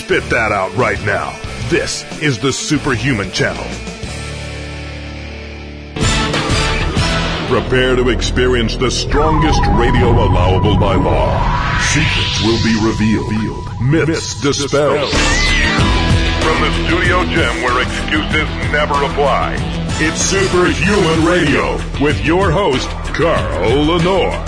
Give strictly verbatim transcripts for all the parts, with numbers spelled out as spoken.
Spit that out right now. This is the Superhuman Channel. Prepare to experience the strongest radio allowable by law. Secrets will be revealed. Myths dispelled. From the studio gym where excuses never apply, it's Superhuman Radio with your host, Carl Lenore.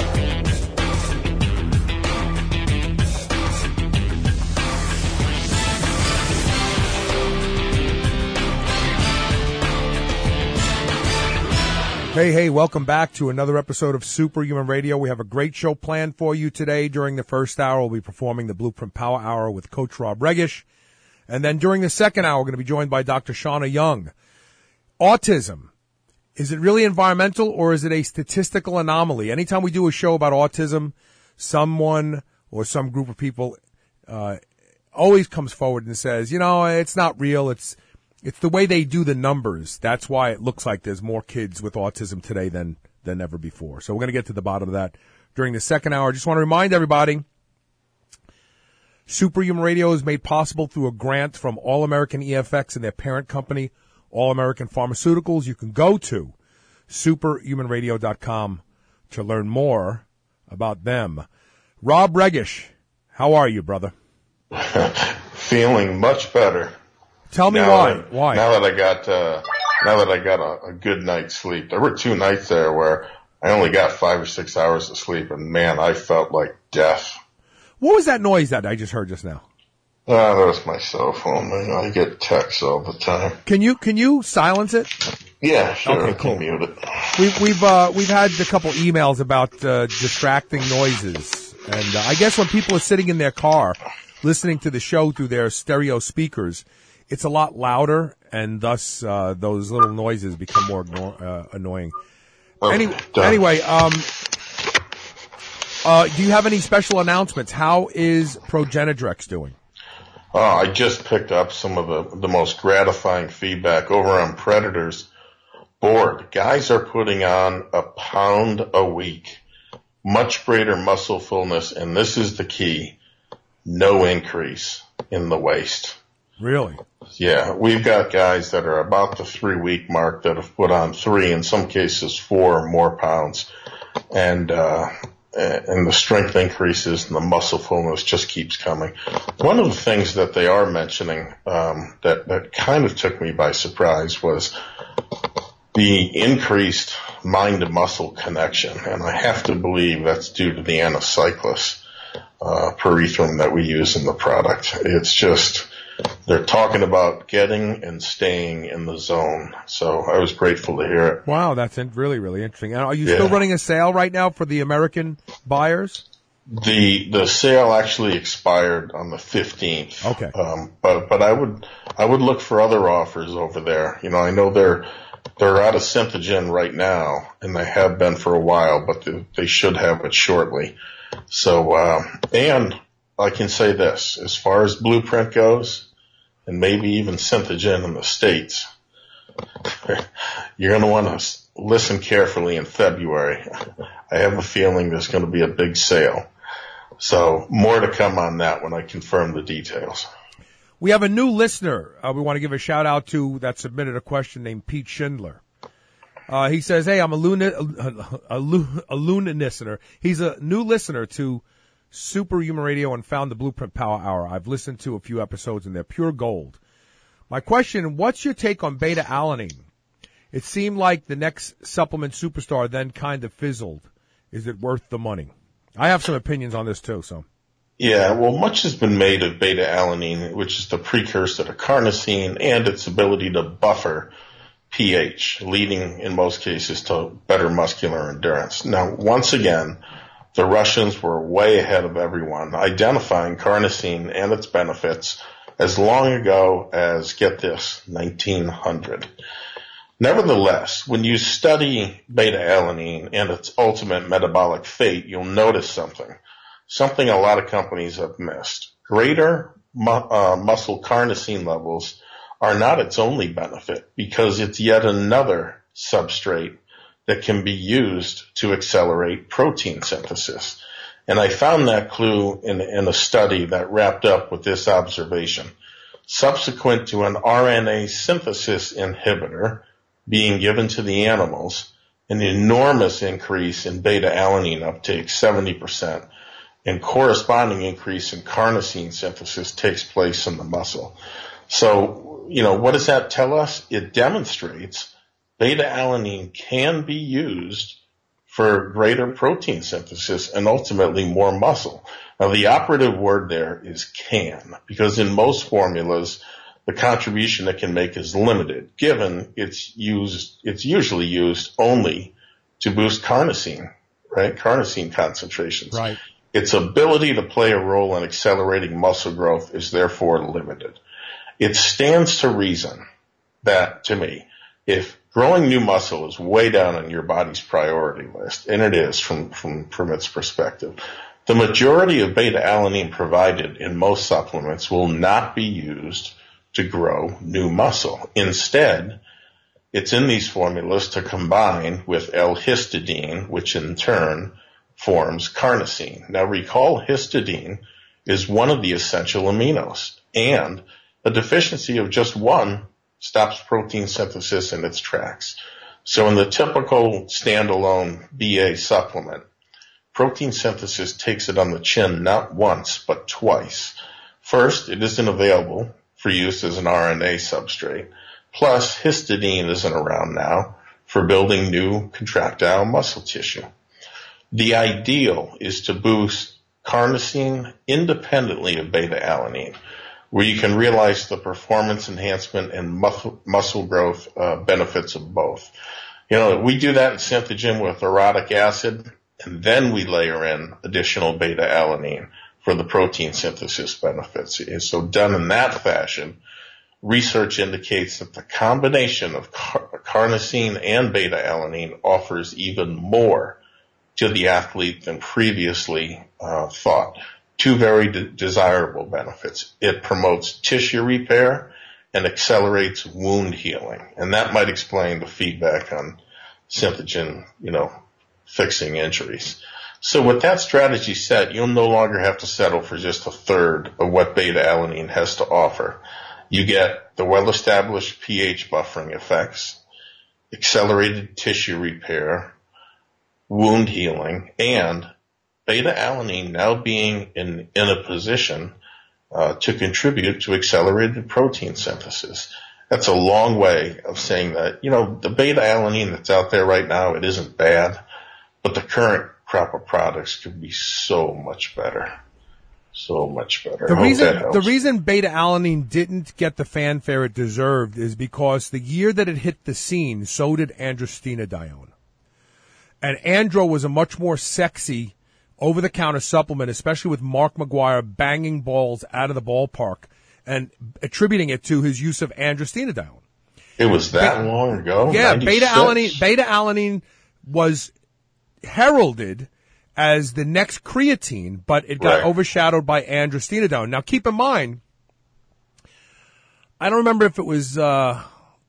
Hey, hey, welcome back to another episode of Superhuman Radio. We have a great show planned for you today. During the first hour, we'll be performing the Blueprint Power Hour with Coach Rob Regish. And then during the second hour, we're going to be joined by Doctor Shauna Young. Autism. Is it really environmental or is it a statistical anomaly? Anytime we do a show about autism, someone or some group of people uh, always comes forward and says, you know, it's not real, it's It's the way they do the numbers. That's why it looks like there's more kids with autism today than, than ever before. So we're going to get to the bottom of that during the second hour. I just want to remind everybody, Superhuman Radio is made possible through a grant from All American E F X and their parent company, All American Pharmaceuticals. You can go to superhuman radio dot com to learn more about them. Rob Regish, how are you, brother? Feeling much better. Tell me now why. That, why? Now that I got, uh, now that I got a, a good night's sleep. There were two nights there where I only got five or six hours of sleep, and man, I felt like death. What was that noise that I just heard just now? Ah, uh, that was my cell phone. Man. I get texts all the time. Can you can you silence it? Yeah, sure. Okay, I can cool. mute it. We've we've uh, we've had a couple emails about uh, distracting noises, and uh, I guess when people are sitting in their car listening to the show through their stereo speakers, it's a lot louder, and thus uh, those little noises become more ignore, uh, annoying. Okay, Any, done. anyway, um, uh, do you have any special announcements? How is Progenedrex doing? Uh, I just picked up some of the, the most gratifying feedback over on Predator's board. Guys are putting on a pound a week, much greater muscle fullness, and this is the key, no increase in the waist. Really? Yeah, we've got guys that are about the three-week mark that have put on three, in some cases four or more pounds, and uh, and the strength increases and the muscle fullness just keeps coming. One of the things that they are mentioning um, that that kind of took me by surprise was the increased mind-to-muscle connection, and I have to believe that's due to the anacyclus uh, perethrum that we use in the product. It's just they're talking about getting and staying in the zone. So I was grateful to hear it. Wow, that's really, really interesting. Are you yeah. still running a sale right now for the American buyers? The the sale actually expired on the fifteenth. Okay. Um, but but I would I would look for other offers over there. You know, I know they're they're out of Synthogen right now, and they have been for a while, but they, they should have it shortly. So uh, and I can say this, as far as Blueprint goes, and maybe even Synthogen in the States, you're going to want to listen carefully in February. I have a feeling there's going to be a big sale. So more to come on that when I confirm the details. We have a new listener uh, we want to give a shout-out to that submitted a question named Pete Schindler. Uh, he says, hey, I'm a, luna, a, a, a luna listener. He's a new listener to Superhuman Radio and found the Blueprint Power Hour. I've listened to a few episodes and they're pure gold. My question, what's your take on beta-alanine? It seemed like the next supplement superstar then kind of fizzled. Is it worth the money? I have some opinions on this too, so. Yeah, well, much has been made of beta-alanine, which is the precursor to carnosine and its ability to buffer pH, leading in most cases to better muscular endurance. Now, once again, the Russians were way ahead of everyone, identifying carnosine and its benefits as long ago as, get this, nineteen hundred. Nevertheless, when you study beta-alanine and its ultimate metabolic fate, you'll notice something, something a lot of companies have missed. Greater mu- uh, muscle carnosine levels are not its only benefit, because it's yet another substrate that can be used to accelerate protein synthesis. And I found that clue in, in a study that wrapped up with this observation. Subsequent to an R N A synthesis inhibitor being given to the animals, an enormous increase in beta-alanine uptake, seventy percent, and corresponding increase in carnosine synthesis takes place in the muscle. So, you know, what does that tell us? It demonstrates beta-alanine can be used for greater protein synthesis and ultimately more muscle. Now, the operative word there is can, because in most formulas, the contribution it can make is limited, given it's used, it's usually used only to boost carnosine, right? Carnosine concentrations. Right. Its ability to play a role in accelerating muscle growth is therefore limited. It stands to reason that, to me, if growing new muscle is way down on your body's priority list, and it is from, from, from its perspective, the majority of beta-alanine provided in most supplements will not be used to grow new muscle. Instead, it's in these formulas to combine with L-histidine, which in turn forms carnosine. Now recall, histidine is one of the essential aminos, and a deficiency of just one stops protein synthesis in its tracks. So in the typical standalone B A supplement, protein synthesis takes it on the chin not once, but twice. First, it isn't available for use as an R N A substrate. Plus, histidine isn't around now for building new contractile muscle tissue. The ideal is to boost carnosine independently of beta-alanine, where you can realize the performance enhancement and muscle, muscle growth uh, benefits of both. You know, we do that in Synthogen with orotic acid, and then we layer in additional beta-alanine for the protein synthesis benefits. And so done in that fashion, research indicates that the combination of car- carnosine and beta-alanine offers even more to the athlete than previously uh, thought. Two very de- desirable benefits. It promotes tissue repair and accelerates wound healing. And that might explain the feedback on Synthogen, you know, fixing injuries. So with that strategy set, you'll no longer have to settle for just a third of what beta-alanine has to offer. You get the well-established pH buffering effects, accelerated tissue repair, wound healing, and beta-alanine now being in, in a position uh, to contribute to accelerated protein synthesis. That's a long way of saying that, you know, the beta-alanine that's out there right now, it isn't bad, but the current crop of products could be so much better. So much better. The reason, the reason beta-alanine didn't get the fanfare it deserved is because the year that it hit the scene, so did androstenedione. And Andro was a much more sexy over-the-counter supplement, especially with Mark McGuire banging balls out of the ballpark and attributing it to his use of androstenedione. It was that Be- long ago? Yeah, beta-alanine, beta-alanine was heralded as the next creatine, but it got right. overshadowed by androstenedione. Now, keep in mind, I don't remember if it was uh,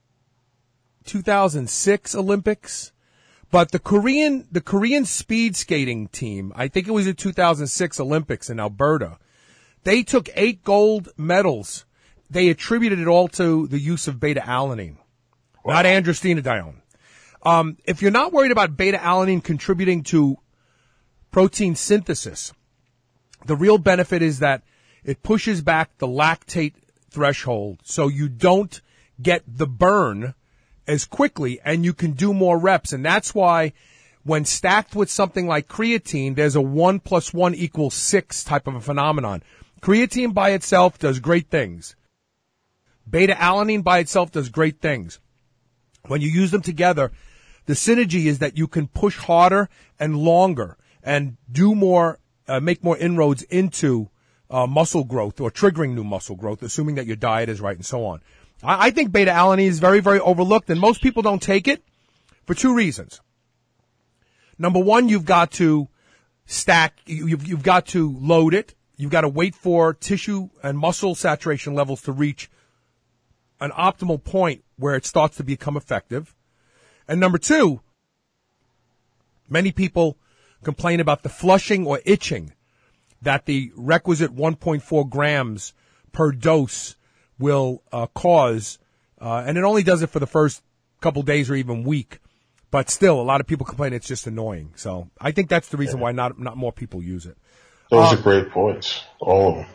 two thousand six Olympics, but the Korean the Korean speed skating team, I think it was the two thousand six Olympics in Alberta, they took eight gold medals. They attributed it all to the use of beta-alanine, wow. not androstenedione. Um, if you're not worried about beta-alanine contributing to protein synthesis, the real benefit is that it pushes back the lactate threshold so you don't get the burn as quickly and you can do more reps. And that's why when stacked with something like creatine, there's a one plus one equals six type of a phenomenon. Creatine by itself does great things. Beta-alanine by itself does great things. When you use them together, the synergy is that you can push harder and longer and do more, uh, make more inroads into uh, muscle growth or triggering new muscle growth, assuming that your diet is right and so on. I, I think beta-alanine is very, very overlooked, and most people don't take it for two reasons. Number one, you've got to stack, you've, you've got to load it. You've got to wait for tissue and muscle saturation levels to reach an optimal point where it starts to become effective. And number two, many people complain about the flushing or itching that the requisite one point four grams per dose will uh, cause, uh, and it only does it for the first couple days or even week. But still, a lot of people complain it's just annoying. So I think that's the reason yeah. why not not more people use it. Those um, are great points, all of them.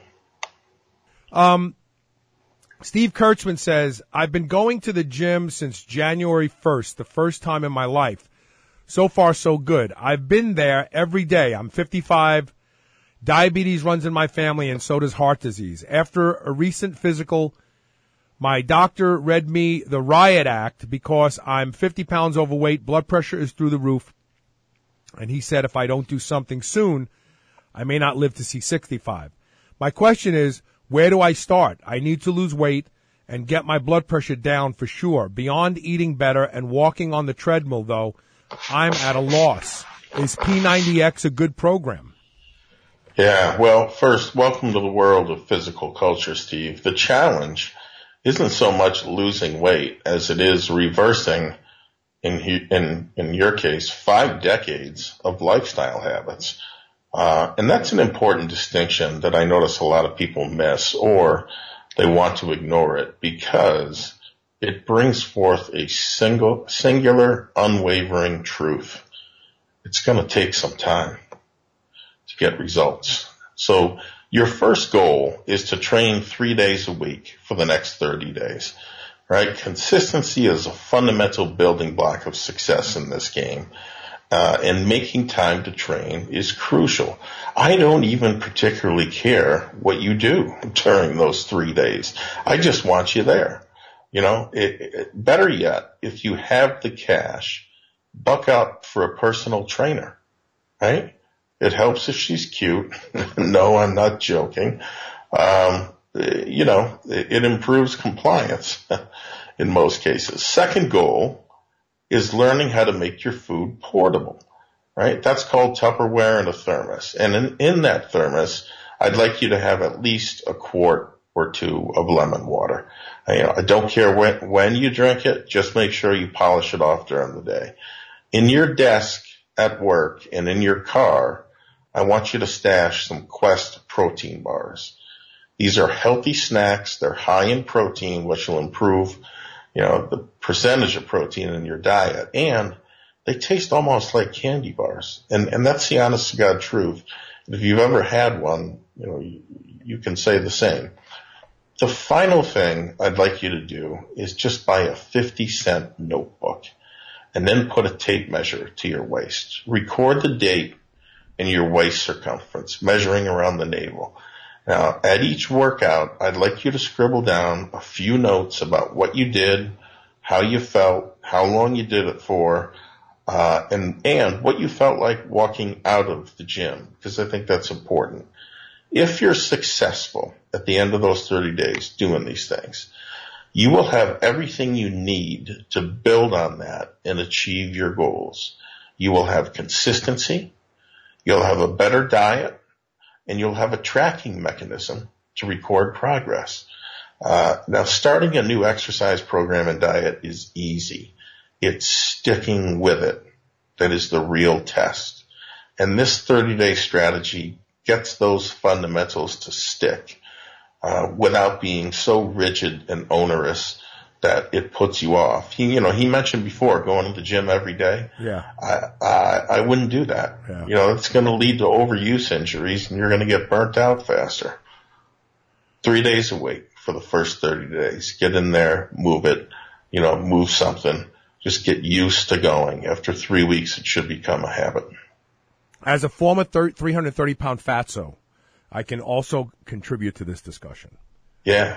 Um, Steve Kurtzman says, I've been going to the gym since January first, the first time in my life. So far, so good. I've been there every day. I'm fifty-five. Diabetes runs in my family, and so does heart disease. After a recent physical, my doctor read me the Riot Act because I'm fifty pounds overweight, blood pressure is through the roof, and he said if I don't do something soon, I may not live to see sixty-five. My question is, where do I start? I need to lose weight and get my blood pressure down for sure. Beyond eating better and walking on the treadmill, though, I'm at a loss. Is P ninety X a good program? Yeah, well, first, welcome to the world of physical culture, Steve. The challenge isn't so much losing weight as it is reversing, in in in your case, five decades of lifestyle habits. Uh, and that's an important distinction that I notice a lot of people miss, or they want to ignore it because it brings forth a single, singular, unwavering truth. It's going to take some time to get results. So your first goal is to train three days a week for the next thirty days, right? Consistency is a fundamental building block of success in this game. Uh, and making time to train is crucial. I don't even particularly care what you do during those three days. I just want you there. You know, it, it, better yet, if you have the cash, buck up for a personal trainer, right? It helps if she's cute. No, I'm not joking. Um, you know, it, it improves compliance in most cases. Second goal is learning how to make your food portable, right? That's called Tupperware and a thermos. And in, in that thermos, I'd like you to have at least a quart or two of lemon water. I, you know, I don't care when, when you drink it, just make sure you polish it off during the day. In your desk at work and in your car, I want you to stash some Quest protein bars. These are healthy snacks. They're high in protein, which will improve you know, the percentage of protein in your diet, and they taste almost like candy bars. And, and that's the honest to God truth. If you've ever had one, you know, you, you can say the same. The final thing I'd like you to do is just buy a fifty cent notebook and then put a tape measure to your waist. Record the date and your waist circumference, measuring around the navel. Now, at each workout, I'd like you to scribble down a few notes about what you did, how you felt, how long you did it for, uh, and, and what you felt like walking out of the gym, because I think that's important. If you're successful at the end of those thirty days doing these things, you will have everything you need to build on that and achieve your goals. You will have consistency. You'll have a better diet. And you'll have a tracking mechanism to record progress. Uh, now, starting a new exercise program and diet is easy. It's sticking with it that is the real test. And this thirty-day strategy gets those fundamentals to stick uh, without being so rigid and onerous that it puts you off. He, you know, he mentioned before going to the gym every day. Yeah. I, I, I wouldn't do that. Yeah. You know, it's going to lead to overuse injuries and you're going to get burnt out faster. Three days a week for the first thirty days. Get in there, move it, you know, move something. Just get used to going. After three weeks, it should become a habit. As a former three hundred thirty pound fatso, I can also contribute to this discussion. Yeah.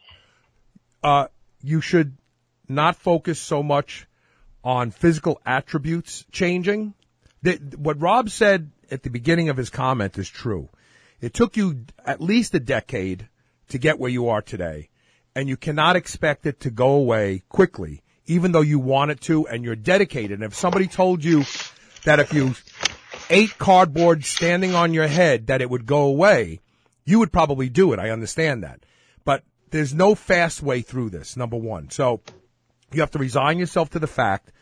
Uh, You should not focus so much on physical attributes changing. The, what Rob said at the beginning of his comment is true. It took you at least a decade to get where you are today, and you cannot expect it to go away quickly, even though you want it to and you're dedicated. And if somebody told you that if you ate cardboard standing on your head that it would go away, you would probably do it. I understand that. But there's no fast way through this, number one. So you have to resign yourself to the fact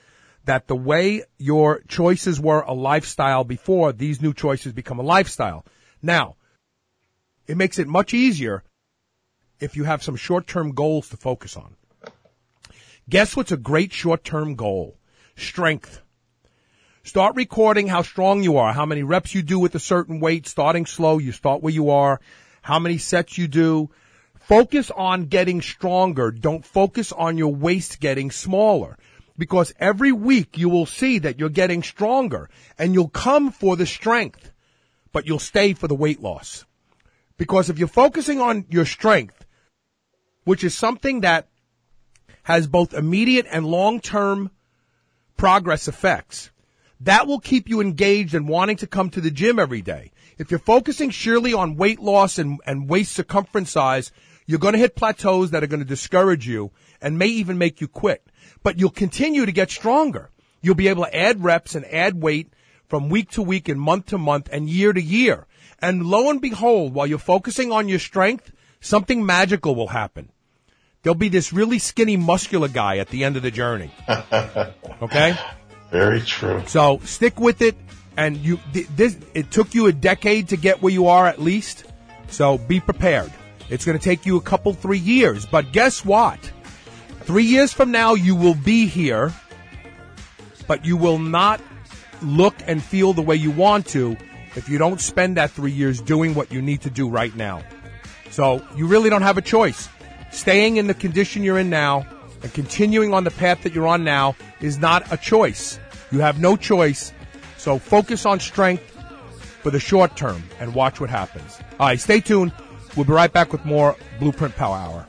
that the way your choices were a lifestyle before, these new choices become a lifestyle. Now, it makes it much easier if you have some short-term goals to focus on. Guess what's a great short-term goal? Strength. Start recording how strong you are, how many reps you do with a certain weight, starting slow, you start where you are, how many sets you do. Focus on getting stronger. Don't focus on your waist getting smaller. Because every week you will see that you're getting stronger, and you'll come for the strength, but you'll stay for the weight loss. Because if you're focusing on your strength, which is something that has both immediate and long-term progress effects, that will keep you engaged and wanting to come to the gym every day. If you're focusing sheerly on weight loss and, and waist circumference size, you're going to hit plateaus that are going to discourage you and may even make you quit. But you'll continue to get stronger. You'll be able to add reps and add weight from week to week and month to month and year to year. And lo and behold, while you're focusing on your strength, something magical will happen. There'll be this really skinny, muscular guy at the end of the journey. Okay? Very true. So stick with it. And you, this, it took you a decade to get where you are at least. So be prepared. It's going to take you a couple, three years. But guess what? Three years from now, you will be here, but you will not look and feel the way you want to if you don't spend that three years doing what you need to do right now. So you really don't have a choice. Staying in the condition you're in now and continuing on the path that you're on now is not a choice. You have no choice. So focus on strength for the short term and watch what happens. All right, stay tuned. We'll be right back with more Blueprint Power Hour.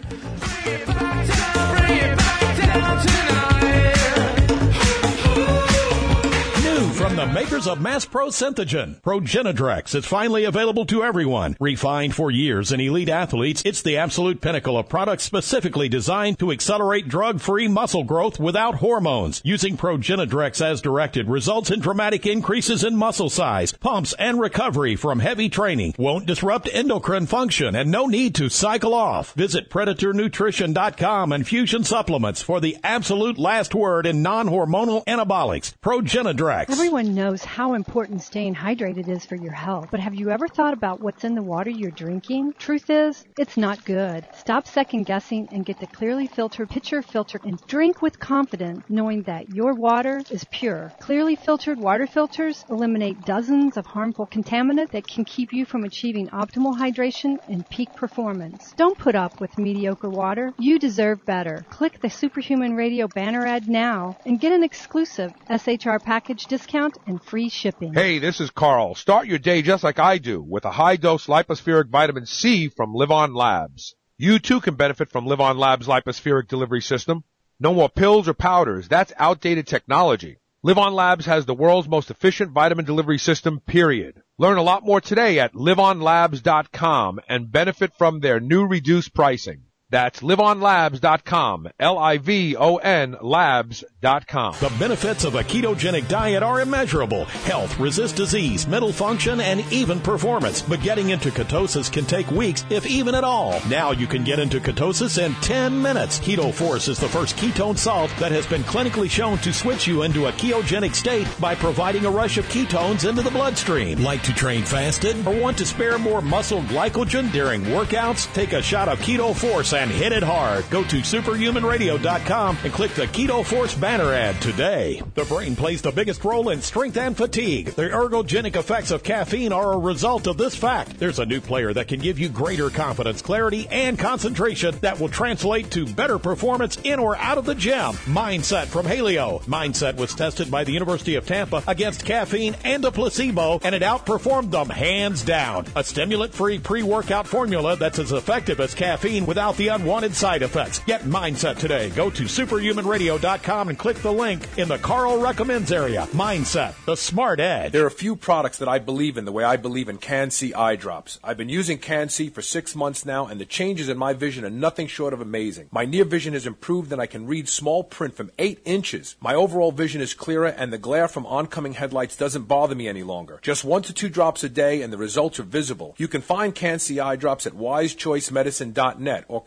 From the makers of Mass Pro Synthogen, Progenadrex is finally available to everyone. Refined for years in elite athletes, it's the absolute pinnacle of products specifically designed to accelerate drug-free muscle growth without hormones. Using Progenadrex as directed results in dramatic increases in muscle size, pumps, and recovery from heavy training. Won't disrupt endocrine function and no need to cycle off. Visit Predator Nutrition dot com and Fusion Supplements for the absolute last word in non-hormonal anabolics. Progenadrex. Everyone knows how important staying hydrated is for your health, but have you ever thought about what's in the water you're drinking? Truth is, it's not good. Stop second guessing and get the Clearly Filtered pitcher filter and drink with confidence, knowing that your water is pure. Clearly Filtered water filters eliminate dozens of harmful contaminants that can keep you from achieving optimal hydration and peak performance. Don't put up with mediocre water. You deserve better. Click the Superhuman Radio banner ad now and get an exclusive S H R package discount and free shipping. Hey, this is Carl. Start your day just like I do with a high-dose lipospheric vitamin C from Live On Labs. You too can benefit from Live On Labs' lipospheric delivery system. No more pills or powders. That's outdated technology. Live On Labs has the world's most efficient vitamin delivery system, period. Learn a lot more today at live on labs dot com and benefit from their new reduced pricing. That's live on labs dot com, L I V O N labs dot com. The benefits of a ketogenic diet are immeasurable. Health, resist disease, mental function, and even performance. But getting into ketosis can take weeks, if even at all. Now you can get into ketosis in ten minutes. Keto Force is the first ketone salt that has been clinically shown to switch you into a ketogenic state by providing a rush of ketones into the bloodstream. Like to train fasted or want to spare more muscle glycogen during workouts? Take a shot of Keto Force and hit it hard. Go to superhuman radio dot com and click the Keto Force banner ad today. The brain plays the biggest role in strength and fatigue. The ergogenic effects of caffeine are a result of this fact. There's a new player that can give you greater confidence, clarity, and concentration that will translate to better performance in or out of the gym. Mindset from Haleo. Mindset was tested by the University of Tampa against caffeine and a placebo, and it outperformed them hands down. A stimulant-free pre-workout formula that's as effective as caffeine without the unwanted side effects. Get Mindset today. Go to superhuman radio dot com and click the link in the Carl Recommends area. Mindset, the smart edge. There are a few products that I believe in the way I believe in Can-C eye drops. I've been using Can-C for six months now, and the changes in my vision are nothing short of amazing. My near vision has improved, and I can read small print from eight inches. My overall vision is clearer, and the glare from oncoming headlights doesn't bother me any longer. Just one to two drops a day, and the results are visible. You can find Can-C eye drops at wise choice medicine dot net or call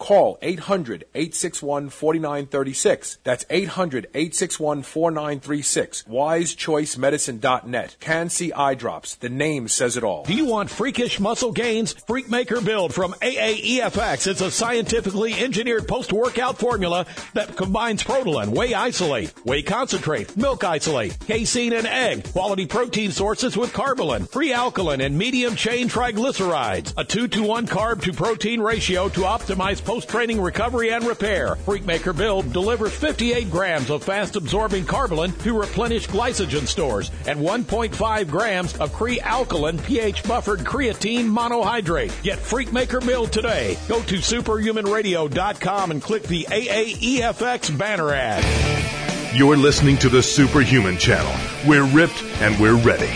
call eight hundred, eight six one, four nine three six. That's eight hundred, eight six one, four nine three six. wise choice medicine dot net. Can-C Eye Drops. The name says it all. Do you want freakish muscle gains? Freakmaker Build from A A E F X is a scientifically engineered post-workout formula that combines Protolan, whey isolate, whey concentrate, milk isolate, casein, and egg, quality protein sources with Carbolin, free alkaline, and medium-chain triglycerides. A two to one carb to protein ratio to optimize post-training recovery and repair. Freakmaker Build delivers fifty-eight grams of fast-absorbing Carbolin to replenish glycogen stores and one point five grams of Cre-Alkaline pH-buffered creatine monohydrate. Get Freakmaker Build today. Go to superhuman radio dot com and click the A A E F X banner ad. You're listening to the Superhuman Channel. We're ripped and we're ready.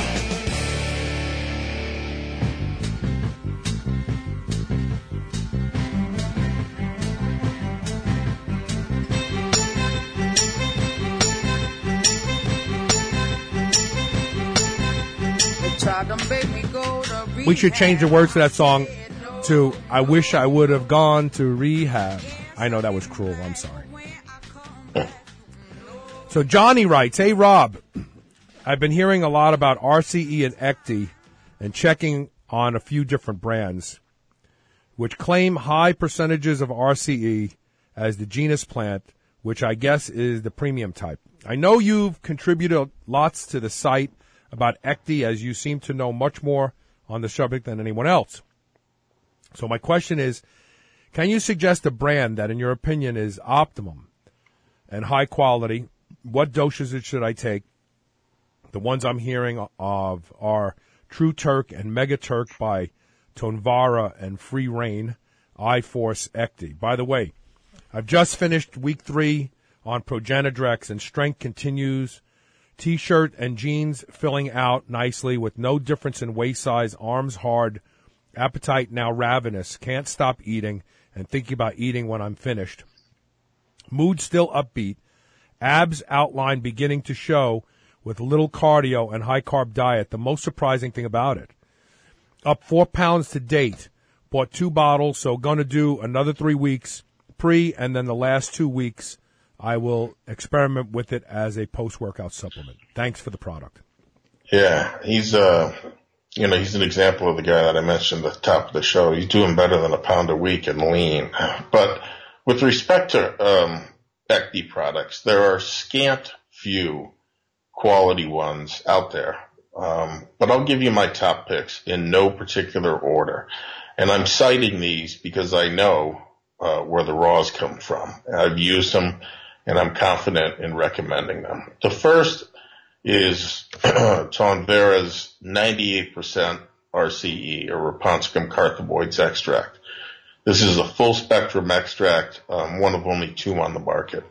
We should change the words to that song to I wish I would have gone to rehab. I know that was cruel. I'm sorry. So Johnny writes, hey, Rob, I've been hearing a lot about R C E and Ecti and checking on a few different brands which claim high percentages of R C E as the genus plant, which I guess is the premium type. I know you've contributed lots to the site about Ecti, as you seem to know much more on the subject than anyone else. So my question is, can you suggest a brand that, in your opinion, is optimum and high quality? What doses should I take? The ones I'm hearing of are True Turk and Mega Turk by Tonvara and Free Reign, iForce Ecti. By the way, I've just finished week three on Progenadrex, and strength continues. T-shirt and jeans filling out nicely with no difference in waist size, arms hard, appetite now ravenous, can't stop eating and thinking about eating when I'm finished. Mood still upbeat, abs outline beginning to show with little cardio and high-carb diet, the most surprising thing about it. Up four pounds to date, bought two bottles, so going to do another three weeks pre, and then the last two weeks I will experiment with it as a post-workout supplement. Thanks for the product. Yeah, he's uh, you know, he's an example of the guy that I mentioned at the top of the show. He's doing better than a pound a week and lean. But with respect to um, Ecti products, there are scant few quality ones out there. Um, but I'll give you my top picks in no particular order. And I'm citing these because I know uh, where the raws come from. I've used them, and I'm confident in recommending them. The first is Tonvara's ninety-eight percent R C E, or Rapunzcum carthoboids extract. This is a full-spectrum extract, um, one of only two on the market.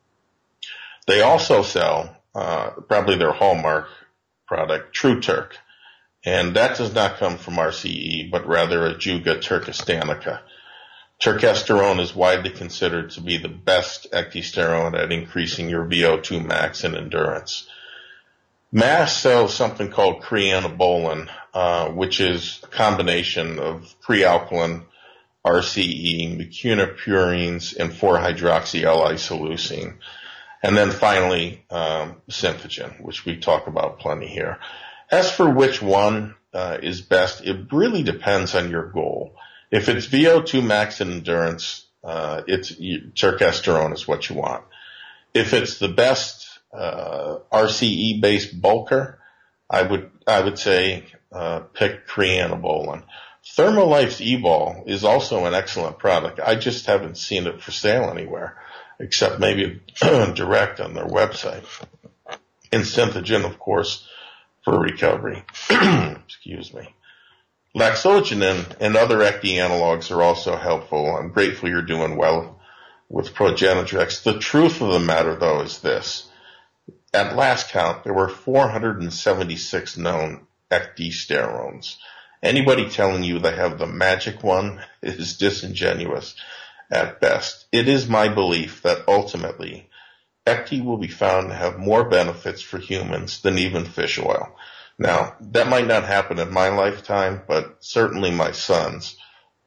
They also sell, uh, probably their hallmark product, True Turk, and that does not come from R C E, but rather Ajuga turkistanica. Turkesterone is widely considered to be the best ecdysterone at increasing your V O two max and endurance. Mass sells something called Cre-Anabolin, uh, which is a combination of Cre-Alkaline, R C E, mecunopurines, and four-hydroxy-L-isoleucine. And then finally, um, Synthogen, which we talk about plenty here. As for which one uh, is best, it really depends on your goal. If it's V O two max and endurance, uh, it's turkesterone is what you want. If it's the best uh, R C E-based bulker, I would I would say uh, pick Cre-Anabolin. Thermolife's E-Ball is also an excellent product. I just haven't seen it for sale anywhere, except maybe direct on their website. And Synthogen, of course, for recovery. Excuse me. Laxogenin and other Ecti analogs are also helpful. I'm grateful you're doing well with Progenadrex. The truth of the matter, though, is this. At last count, there were four hundred seventy-six known ecdysterones. Anybody telling you they have the magic one is disingenuous at best. It is my belief that ultimately Ecti will be found to have more benefits for humans than even fish oil. Now, that might not happen in my lifetime, but certainly my son's.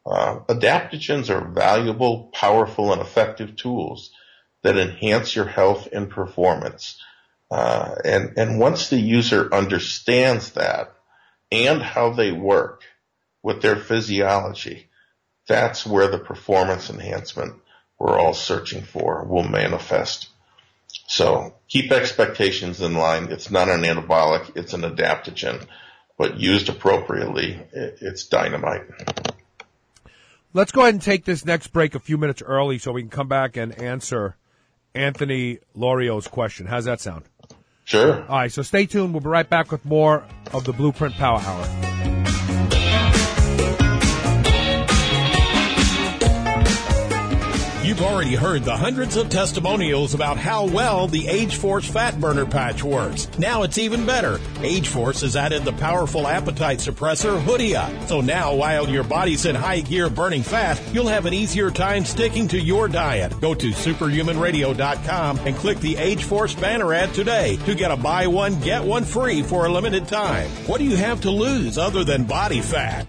Uh, adaptogens are valuable, powerful, and effective tools that enhance your health and performance. Uh, and, and once the user understands that and how they work with their physiology, that's where the performance enhancement we're all searching for will manifest. So keep expectations in line. It's not an anabolic, it's an adaptogen, but used appropriately, it's dynamite. Let's go ahead and take this next break a few minutes early so we can come back and answer Anthony Lorio's question. How's that sound? Sure. All right, so stay tuned. We'll be right back with more of the Blueprint Power Hour. You've already heard the hundreds of testimonials about how well the Age-Force Fat Burner Patch works. Now it's even better. Age-Force has added the powerful appetite suppressor Hoodia. So now, while your body's in high gear burning fat, you'll have an easier time sticking to your diet. Go to superhuman radio dot com and click the Age-Force banner ad today to get a buy one, get one free for a limited time. What do you have to lose other than body fat?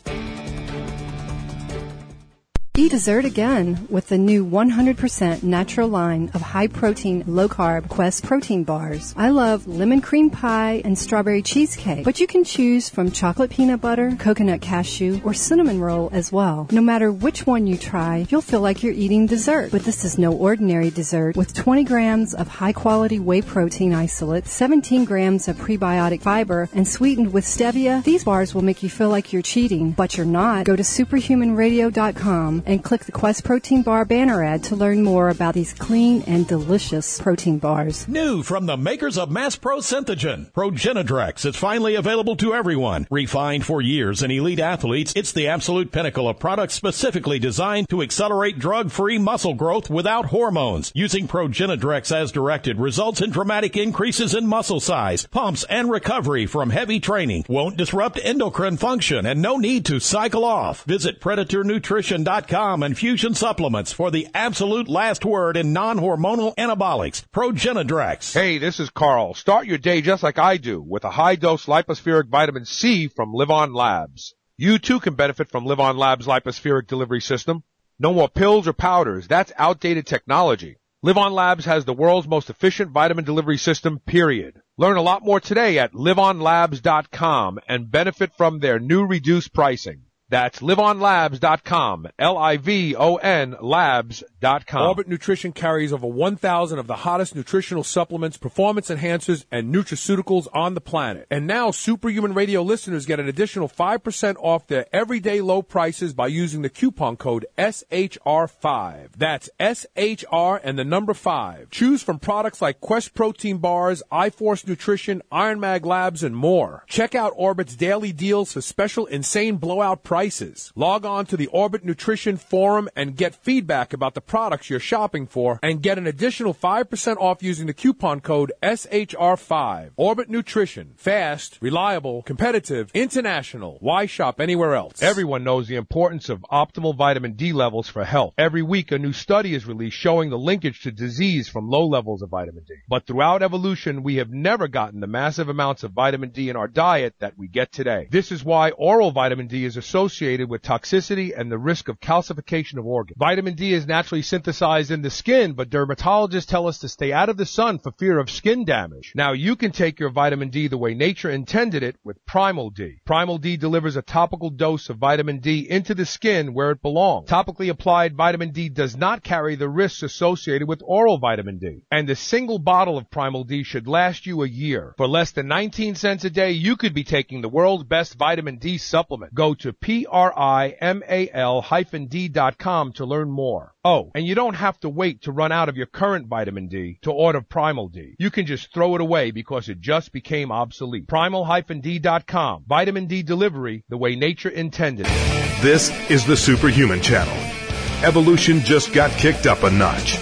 Eat dessert again with the new one hundred percent natural line of high-protein, low-carb Quest protein bars. I love lemon cream pie and strawberry cheesecake, but you can choose from chocolate peanut butter, coconut cashew, or cinnamon roll as well. No matter which one you try, you'll feel like you're eating dessert. But this is no ordinary dessert. With twenty grams of high-quality whey protein isolate, seventeen grams of prebiotic fiber, and sweetened with stevia, these bars will make you feel like you're cheating, but you're not. Go to superhuman radio dot com and click the Quest Protein Bar banner ad to learn more about these clean and delicious protein bars. New from the makers of Mass Pro Synthogen, Progenadrex is finally available to everyone. Refined for years in elite athletes, it's the absolute pinnacle of products specifically designed to accelerate drug-free muscle growth without hormones. Using Progenadrex as directed results in dramatic increases in muscle size, pumps, and recovery from heavy training. Won't disrupt endocrine function and no need to cycle off. Visit predator nutrition dot com and Fusion Supplements for the absolute last word in non-hormonal anabolics. Progenadrex. Hey, this is Carl. Start your day just like I do with a high-dose lipospheric vitamin C from Live On Labs. You too can benefit from Live On Labs' lipospheric delivery system. No more pills or powders. That's outdated technology. Live On Labs has the world's most efficient vitamin delivery system, period. Learn a lot more today at live on labs dot com and benefit from their new reduced pricing. That's live on labs dot com, L I V O N labs dot com. Orbit Nutrition carries over one thousand of the hottest nutritional supplements, performance enhancers, and nutraceuticals on the planet. And now Superhuman Radio listeners get an additional five percent off their everyday low prices by using the coupon code S H R five. That's S H R and the number five. Choose from products like Quest Protein Bars, iForce Nutrition, Iron Mag Labs, and more. Check out Orbit's daily deals for special insane blowout prices. Prices. Log on to the Orbit Nutrition Forum and get feedback about the products you're shopping for and get an additional five percent off using the coupon code S H R five. Orbit Nutrition. Fast, reliable, competitive, international. Why shop anywhere else? Everyone knows the importance of optimal vitamin D levels for health. Every week a new study is released showing the linkage to disease from low levels of vitamin D. But throughout evolution, we have never gotten the massive amounts of vitamin D in our diet that we get today. This is why oral vitamin D is associated associated with toxicity and the risk of calcification of organs. Vitamin D is naturally synthesized in the skin, but dermatologists tell us to stay out of the sun for fear of skin damage. Now you can take your vitamin D the way nature intended it with Primal D. Primal D delivers a topical dose of vitamin D into the skin where it belongs. Topically applied vitamin D does not carry the risks associated with oral vitamin D. And a single bottle of Primal D should last you a year. For less than nineteen cents a day, you could be taking the world's best vitamin D supplement. Go to P R I M A L hyphen D dot com to learn more. Oh, and you don't have to wait to run out of your current vitamin D to order Primal D. You can just throw it away because it just became obsolete. Primal D dot com. Vitamin D delivery the way nature intended it. This is the Superhuman Channel. Evolution just got kicked up a notch.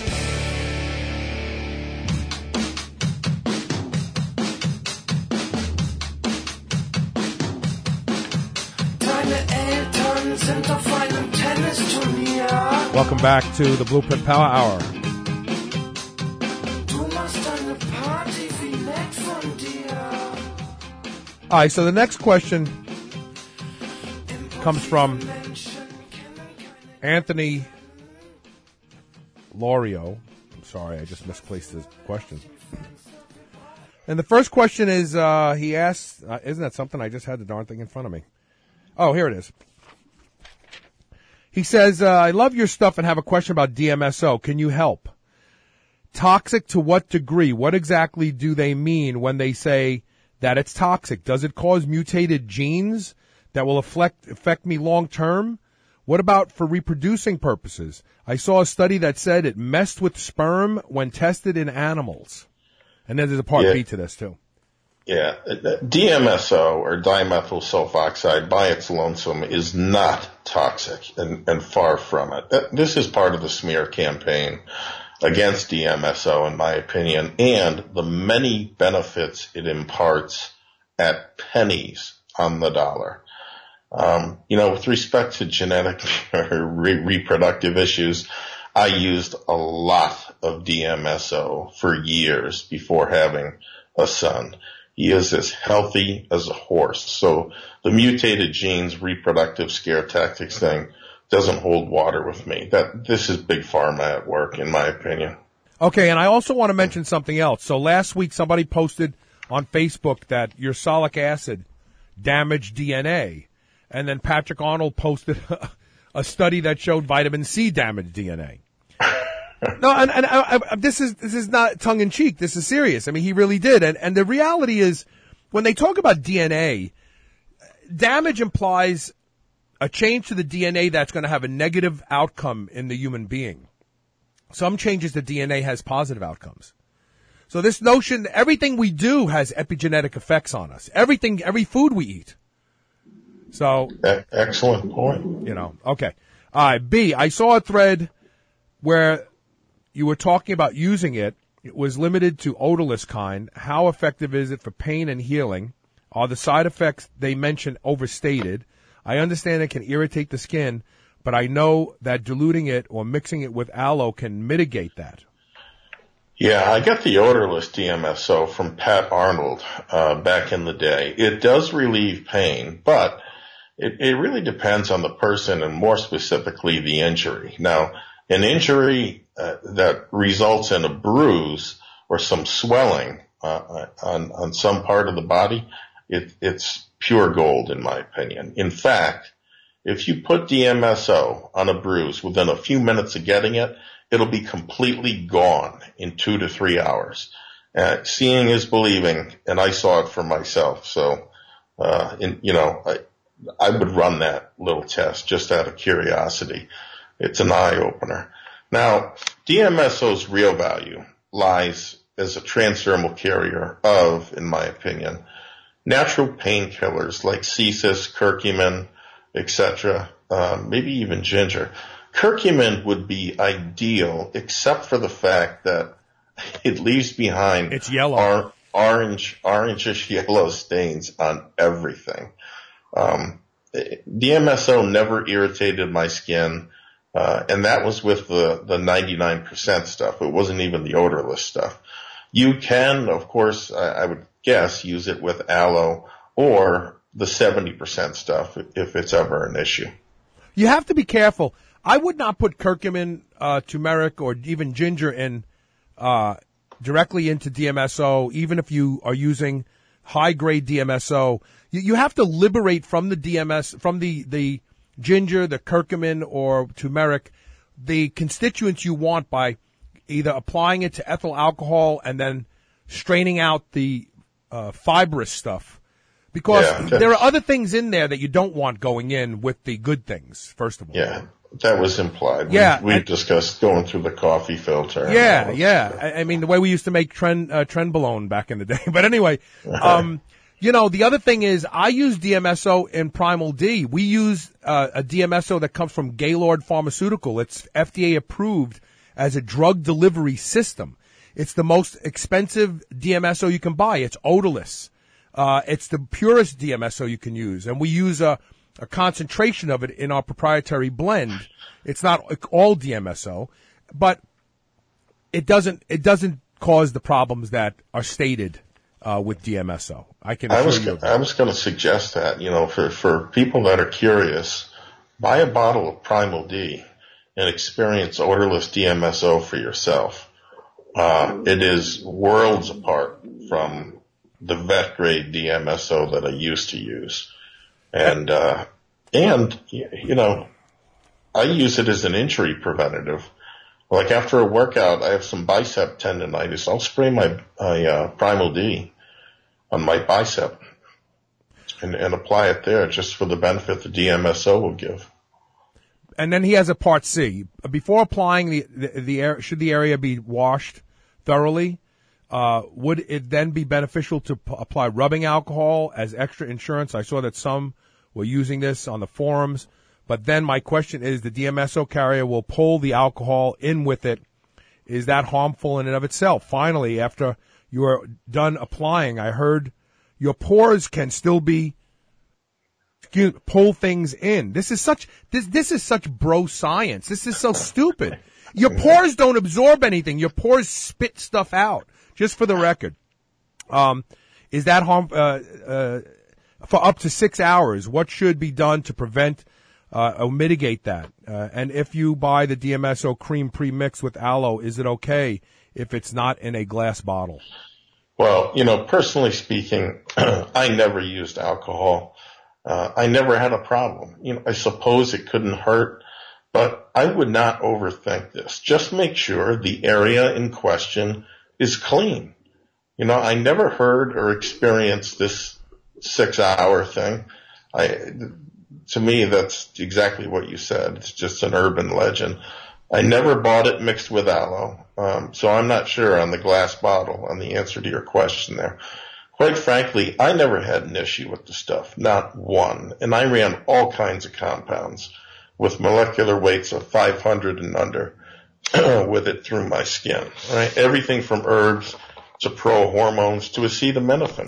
Welcome back to the Blueprint Power Hour. All right, so the next question comes from Anthony Lorio. I'm sorry, I just misplaced his question. And the first question is, uh, he asks, uh, isn't that something? I just had the darn thing in front of me. Oh, here it is. He says, uh, I love your stuff and have a question about D M S O. Can you help? Toxic to what degree? What exactly do they mean when they say that it's toxic? Does it cause mutated genes that will affect, affect me long term? What about for reproducing purposes? I saw a study that said it messed with sperm when tested in animals. And then there's a part yeah. B to this too. Yeah. D M S O, or dimethyl sulfoxide, by its lonesome is not toxic, and, and far from it. This is part of the smear campaign against D M S O, in my opinion, and the many benefits it imparts at pennies on the dollar. Um, you know, with respect to genetic or re- reproductive issues, I used a lot of D M S O for years before having a son. He is as healthy as a horse. So the mutated genes, reproductive scare tactics thing doesn't hold water with me. That this is big pharma at work, in my opinion. Okay, and I also want to mention something else. So last week somebody posted on Facebook that ursolic acid damaged D N A. And then Patrick Arnold posted a study that showed vitamin C damaged D N A. No, and, and I, I, this is this is not tongue in cheek. This is serious. I mean, he really did. And and the reality is, when they talk about D N A, damage implies a change to the D N A that's going to have a negative outcome in the human being. Some changes to D N A has positive outcomes. So this notion, everything we do has epigenetic effects on us. Everything, every food we eat. So excellent point. You know, okay. All right. B, I saw a thread where you were talking about using it. It was limited to odorless kind. How effective is it for pain and healing? Are the side effects they mention overstated? I understand it can irritate the skin, but I know that diluting it or mixing it with aloe can mitigate that. Yeah, I got the odorless D M S O from Pat Arnold uh, back in the day. It does relieve pain, but it, it really depends on the person and more specifically the injury. Now, an injury uh, that results in a bruise or some swelling uh, on, on some part of the body, it, it's pure gold in my opinion. In fact, if you put D M S O on a bruise within a few minutes of getting it, it'll be completely gone in two to three hours. Uh, seeing is believing, and I saw it for myself. So, uh, in, you know, I, I would run that little test just out of curiosity. It's an eye opener. Now, D M S O's real value lies as a transdermal carrier of, in my opinion, natural painkillers like cesis, curcumin, et cetera, um, maybe even ginger. Curcumin would be ideal, except for the fact that it leaves behind it's yellow, or, orange, orangish yellow stains on everything. Um, D M S O never irritated my skin, uh, and that was with the the ninety-nine percent stuff. It wasn't even the odorless stuff. You can, of course, I, I would guess, use it with aloe or the seventy percent stuff if it's ever an issue. You have to be careful. I would not put curcumin, uh, turmeric, or even ginger in uh, directly into D M S O, even if you are using high-grade D M S O. You, you have to liberate from the D M S, from the, the ginger, the curcumin, or turmeric, the constituents you want by either applying it to ethyl alcohol and then straining out the uh, fibrous stuff. Because yeah, there are other things in there that you don't want going in with the good things, first of all. Yeah. That was implied. Yeah, we, we and, discussed going through the coffee filter. Yeah, yeah. I, I mean, the way we used to make tren, uh, trenbolone back in the day. But anyway, um, you know, the other thing is I use D M S O in Primal D. We use uh, a D M S O that comes from Gaylord Pharmaceutical. It's F D A approved as a drug delivery system. It's the most expensive D M S O you can buy. It's odorless. Uh, it's the purest D M S O you can use. And we use a a concentration of it in our proprietary blend. It's not all D M S O, but it doesn't it doesn't cause the problems that are stated uh, with D M S O. I can. I was you I was going to suggest that, you know, for for people that are curious, buy a bottle of Primal D and experience odorless D M S O for yourself. Uh, it is worlds apart from the vet grade D M S O that I used to use. And, uh, and, you know, I use it as an injury preventative. Like after a workout, I have some bicep tendonitis. I'll spray my, my uh, Primal D on my bicep and, and apply it there just for the benefit the D M S O will give. And then he has a part C. Before applying the, the, the air, should the area be washed thoroughly? Uh, would it then be beneficial to p- apply rubbing alcohol as extra insurance? I saw that some were using this on the forums. But then my question is, the D M S O carrier will pull the alcohol in with it. Is that harmful in and of itself? Finally, after you are done applying, I heard your pores can still be pull things in. This is such this this is such bro science. This is so stupid. Your pores don't absorb anything. Your pores spit stuff out. Just for the record, um, is that harm uh, uh, for up to six hours? What should be done to prevent uh, or mitigate that? Uh, and if you buy the D M S O cream pre-mixed with aloe, is it okay if it's not in a glass bottle? Well, you know, personally speaking, I never used alcohol. Uh, I never had a problem. You know, I suppose it couldn't hurt, but I would not overthink this. Just make sure the area in question is clean. You know, I never heard or experienced this six hour thing. I, to me, that's exactly what you said. It's just an urban legend. I never bought it mixed with aloe. Um, so I'm not sure on the glass bottle on the answer to your question there. Quite frankly, I never had an issue with the stuff, not one. And I ran all kinds of compounds with molecular weights of five hundred and under with it through my skin, right? Everything from herbs to pro hormones to acetaminophen.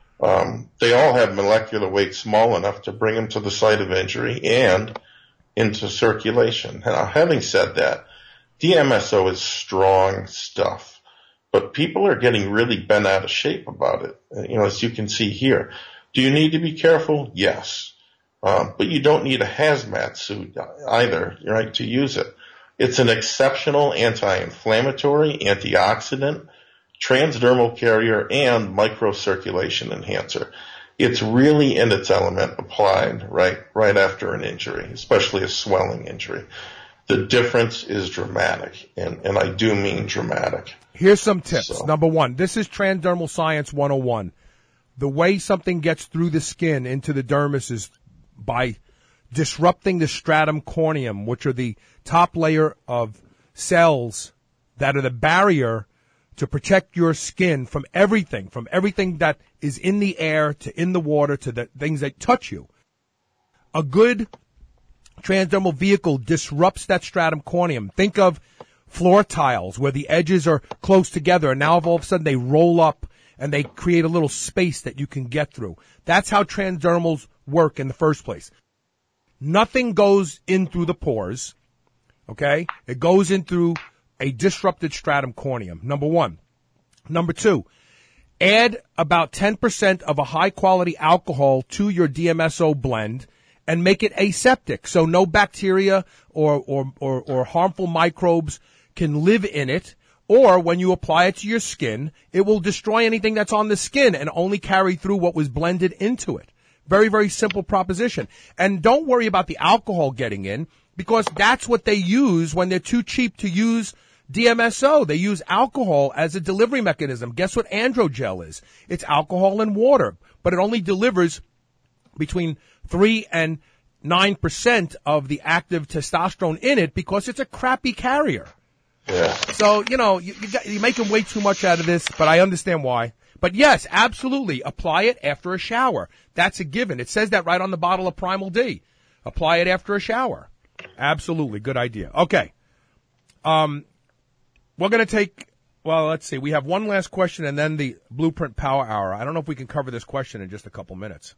Um, they all have molecular weight small enough to bring them to the site of injury and into circulation. Now, having said that, D M S O is strong stuff. But people are getting really bent out of shape about it, you know, as you can see here. Do you need to be careful? Yes. Um, but you don't need a hazmat suit either, right, to use it. It's an exceptional anti-inflammatory, antioxidant, transdermal carrier, and microcirculation enhancer. It's really in its element applied right, right after an injury, especially a swelling injury. The difference is dramatic, and, and I do mean dramatic. Here's some tips. So. Number one, this is Transdermal Science one oh one. The way something gets through the skin into the dermis is by disrupting the stratum corneum, which are the top layer of cells that are the barrier to protect your skin from everything, from everything that is in the air to in the water to the things that touch you. A good transdermal vehicle disrupts that stratum corneum. Think of floor tiles where the edges are close together and now all of a sudden they roll up and they create a little space that you can get through. That's how transdermals work in the first place. Nothing goes in through the pores, okay? It goes in through a disrupted stratum corneum, number one. Number two, add about ten percent of a high-quality alcohol to your D M S O blend and make it aseptic, so no bacteria or, or, or, or harmful microbes can live in it, or when you apply it to your skin, it will destroy anything that's on the skin and only carry through what was blended into it. Very, very simple proposition. And don't worry about the alcohol getting in, because that's what they use when they're too cheap to use D M S O. They use alcohol as a delivery mechanism. Guess what androgel is? It's alcohol and water, but it only delivers between three and nine percent of the active testosterone in it because it's a crappy carrier. Yeah. So, you know, you, you got, you're making way too much out of this, but I understand why. But yes, absolutely, apply it after a shower. That's a given. It says that right on the bottle of Primal D. Apply it after a shower. Absolutely, good idea. Okay. Um, we're going to take, well, let's see. We have one last question and then the Blueprint Power Hour. I don't know if we can cover this question in just a couple minutes.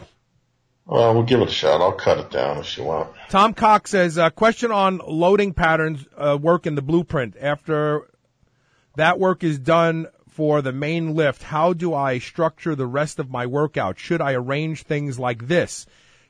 Well, we'll give it a shot. I'll cut it down if you want. Tom Cox says, uh, question on loading patterns uh, work in the Blueprint. After that work is done for the main lift, how do I structure the rest of my workout? Should I arrange things like this?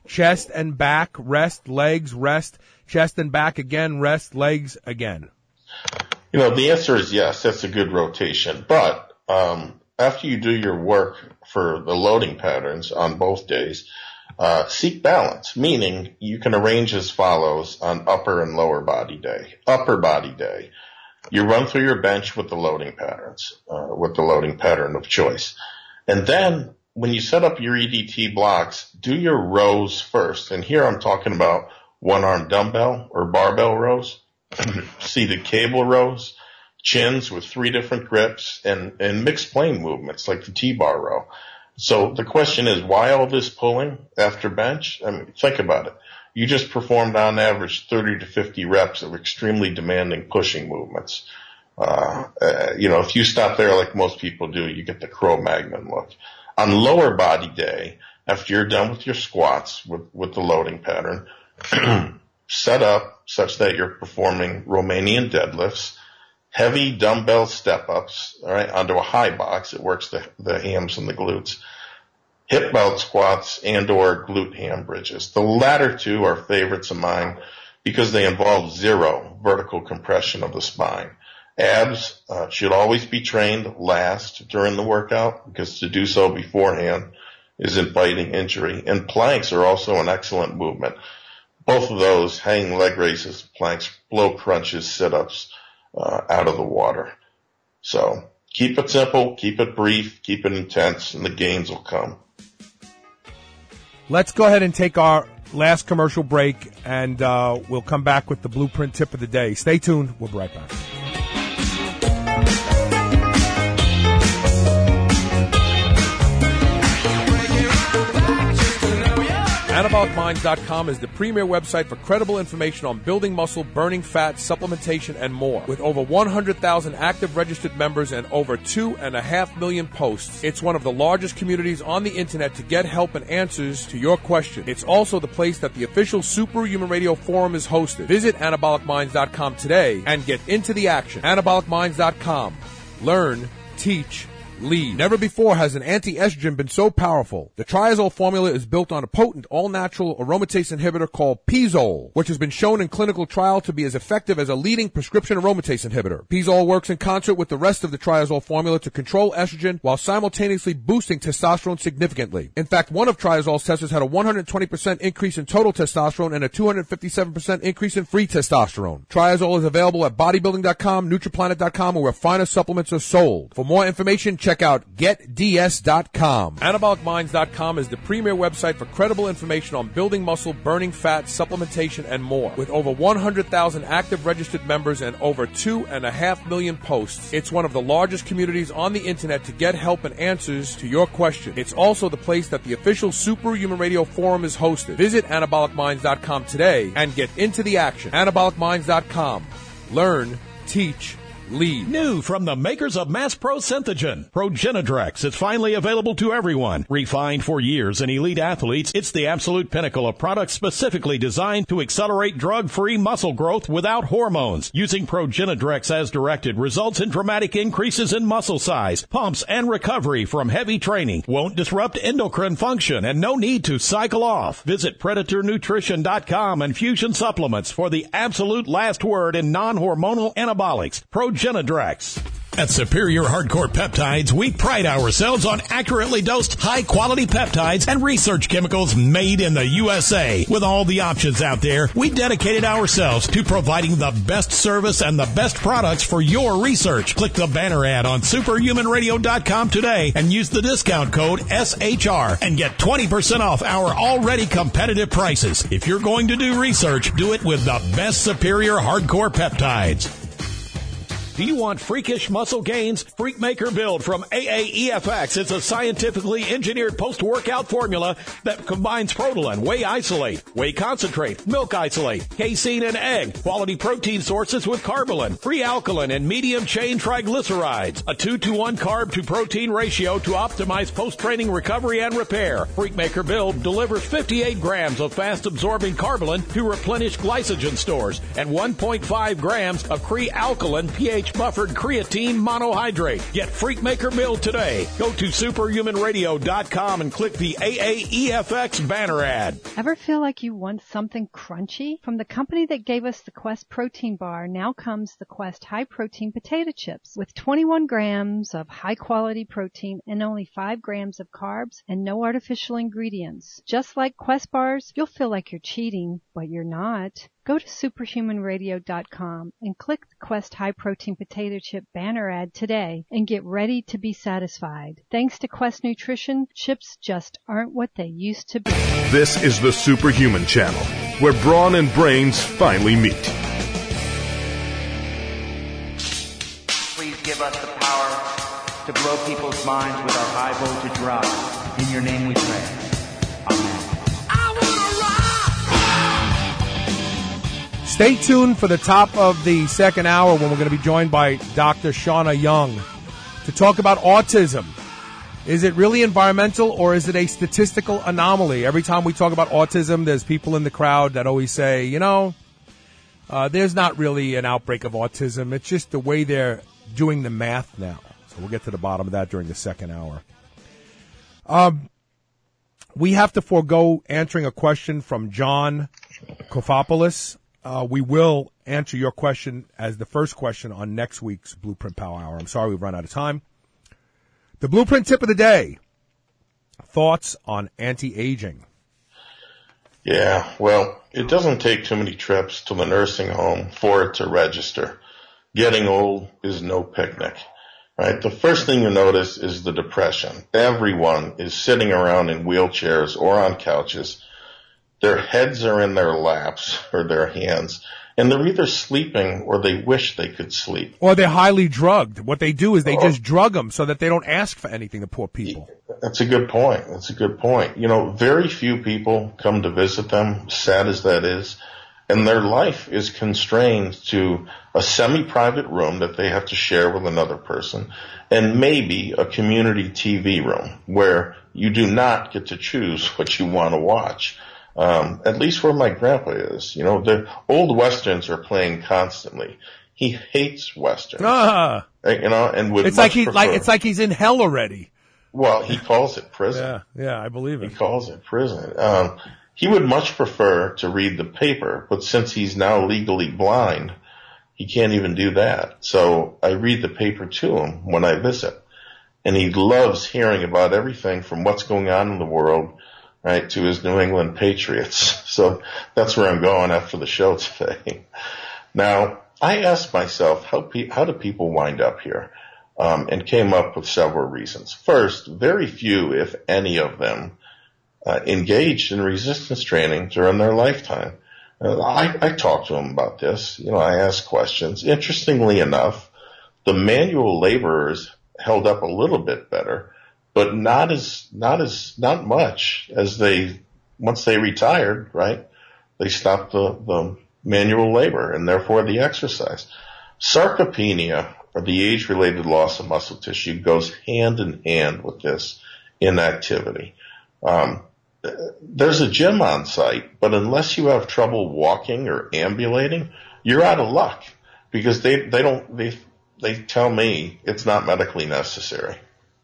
Chest and back, rest, legs, rest, chest and back again, rest, legs again. You know, the answer is yes, that's a good rotation. But um, after you do your work for the loading patterns on both days, uh, seek balance, meaning you can arrange as follows on upper and lower body day. Upper body day, you run through your bench with the loading patterns, uh, with the loading pattern of choice. And then when you set up your E D T blocks, do your rows first. And here I'm talking about one-arm dumbbell or barbell rows, seated cable rows, chins with three different grips, and, and mixed plane movements like the T-bar row. So the question is, why all this pulling after bench? I mean, think about it. You just performed on average thirty to fifty reps of extremely demanding pushing movements. Uh, uh, you know, if you stop there like most people do, you get the Cro-Magnon look. On lower body day, after you're done with your squats with, with the loading pattern, set up such that you're performing Romanian deadlifts, heavy dumbbell step-ups, all right, onto a high box. It works the, the hams and the glutes. Hip belt squats and or glute ham bridges. The latter two are favorites of mine because they involve zero vertical compression of the spine. Abs uh, should always be trained last during the workout because to do so beforehand is inviting injury. And planks are also an excellent movement. Both of those, hanging leg raises, planks, blow crunches, sit-ups, uh, out of the water. So keep it simple, keep it brief, keep it intense, and the gains will come. Let's go ahead and take our last commercial break, and uh, we'll come back with the Blueprint tip of the day. Stay tuned. We'll be right back. Anabolic Minds dot com is the premier website for credible information on building muscle, burning fat, supplementation, and more. With over one hundred thousand active registered members and over two and a half million posts, it's one of the largest communities on the internet to get help and answers to your question. It's also the place that the official Superhuman Radio Forum is hosted. Visit Anabolic Minds dot com today and get into the action. Anabolic Minds dot com. Learn, teach, lead. Never before has an anti-estrogen been so powerful. The Triazole formula is built on a potent all-natural aromatase inhibitor called Pizole, which has been shown in clinical trial to be as effective as a leading prescription aromatase inhibitor. Pizole works in concert with the rest of the Triazole formula to control estrogen while simultaneously boosting testosterone significantly. In fact, one of Triazole's testers had a one hundred twenty percent increase in total testosterone and a two hundred fifty-seven percent increase in free testosterone. Triazole is available at bodybuilding dot com, Nutriplanet dot com, or where finer supplements are sold. For more information, check out get d s dot com. Anabolic Minds dot com is the premier website for credible information on building muscle, burning fat, supplementation, and more. With over one hundred thousand active registered members and over two and a half million posts, it's one of the largest communities on the internet to get help and answers to your question. It's also the place that the official Superhuman Radio Forum is hosted. Visit Anabolic Minds dot com today and get into the action. Anabolic Minds dot com. Learn, teach, lead. New from the makers of Mass Pro Synthogen, Progenadrex is finally available to everyone. Refined for years in elite athletes, it's the absolute pinnacle of products specifically designed to accelerate drug-free muscle growth without hormones. Using Progenadrex as directed results in dramatic increases in muscle size, pumps, and recovery from heavy training. Won't disrupt endocrine function and no need to cycle off. Visit Predator Nutrition dot com and Fusion Supplements for the absolute last word in non-hormonal anabolics. Progenadrex. At Superior Hardcore Peptides, we pride ourselves on accurately dosed, high-quality peptides and research chemicals made in the U S A. With all the options out there, we dedicated ourselves to providing the best service and the best products for your research. Click the banner ad on Superhuman Radio dot com today and use the discount code S H R and get twenty percent off our already competitive prices. If you're going to do research, do it with the best Superior Hardcore Peptides. Do you want freakish muscle gains? Freakmaker Build from A A E F X is a scientifically engineered post-workout formula that combines Protolan, Whey Isolate, Whey Concentrate, Milk Isolate, casein, and egg, quality protein sources with Carbolin, free alkaline, and medium-chain triglycerides, a two to one carb-to-protein ratio to optimize post-training recovery and repair. Freakmaker Build delivers fifty-eight grams of fast-absorbing Carbolin to replenish glycogen stores and one point five grams of free alkaline P A H buffered creatine monohydrate. Get Freakmaker Mill today. Go to superhuman radio dot com and click the A A E F X banner ad. Ever feel like you want something crunchy? From the company that gave us the Quest protein bar, now comes the Quest high protein potato chips with twenty-one grams of high quality protein and only five grams of carbs and no artificial ingredients. Just like Quest bars, you'll feel like you're cheating, but you're not. Go to superhuman radio dot com and click the Quest high protein potato chip banner ad today and get ready to be satisfied. Thanks to Quest Nutrition, chips just aren't what they used to be. This is the Superhuman Channel, where brawn and brains finally meet. Please give us the power to blow people's minds with our high voltage rock. In your name we pray. Amen. Stay tuned for the top of the second hour when we're going to be joined by Doctor Shauna Young to talk about autism. Is it really environmental or is it a statistical anomaly? Every time we talk about autism, there's people in the crowd that always say, you know, uh, there's not really an outbreak of autism. It's just the way they're doing the math now. So we'll get to the bottom of that during the second hour. Um, we have to forego answering a question from John Kofopoulos. Uh, we will answer your question as the first question on next week's Blueprint Power Hour. I'm sorry we've run out of time. The Blueprint tip of the day. Thoughts on anti-aging? Yeah, well, it doesn't take too many trips to the nursing home for it to register. Getting old is no picnic, right? The first thing you notice is the depression. Everyone is sitting around in wheelchairs or on couches. Their heads are in their laps or their hands, and they're either sleeping or they wish they could sleep. Or they're highly drugged. What they do is they just drug them so that they don't ask for anything, the poor people. That's a good point. That's a good point. You know, very few people come to visit them, sad as that is, and their life is constrained to a semi-private room that they have to share with another person, and maybe a community T V room where you do not get to choose what you want to watch. Um, at least where my grandpa is. You know, the old Westerns are playing constantly. He hates Westerns. Ah. You know, and would It's like he, prefer, like, it's like he's in hell already. Well, he calls it prison. Yeah, yeah, I believe it. He calls it prison. Um, he would much prefer to read the paper, but since he's now legally blind, he can't even do that. So I read the paper to him when I visit. And he loves hearing about everything from what's going on in the world, right, to his New England Patriots. So that's where I'm going after the show today. Now, I asked myself, how, pe- how do people wind up here? Um, and came up with several reasons. First, very few, if any of them, uh, engaged in resistance training during their lifetime. Uh, I, I talked to them about this. You know, I asked questions. Interestingly enough, the manual laborers held up a little bit better, but not as, not as, not much as they, once they retired, right? They stopped the, the manual labor and therefore the exercise. Sarcopenia, or the age-related loss of muscle tissue, goes hand in hand with this inactivity. Um, there's a gym on site, but unless you have trouble walking or ambulating, you're out of luck because they, they don't, they, they tell me it's not medically necessary.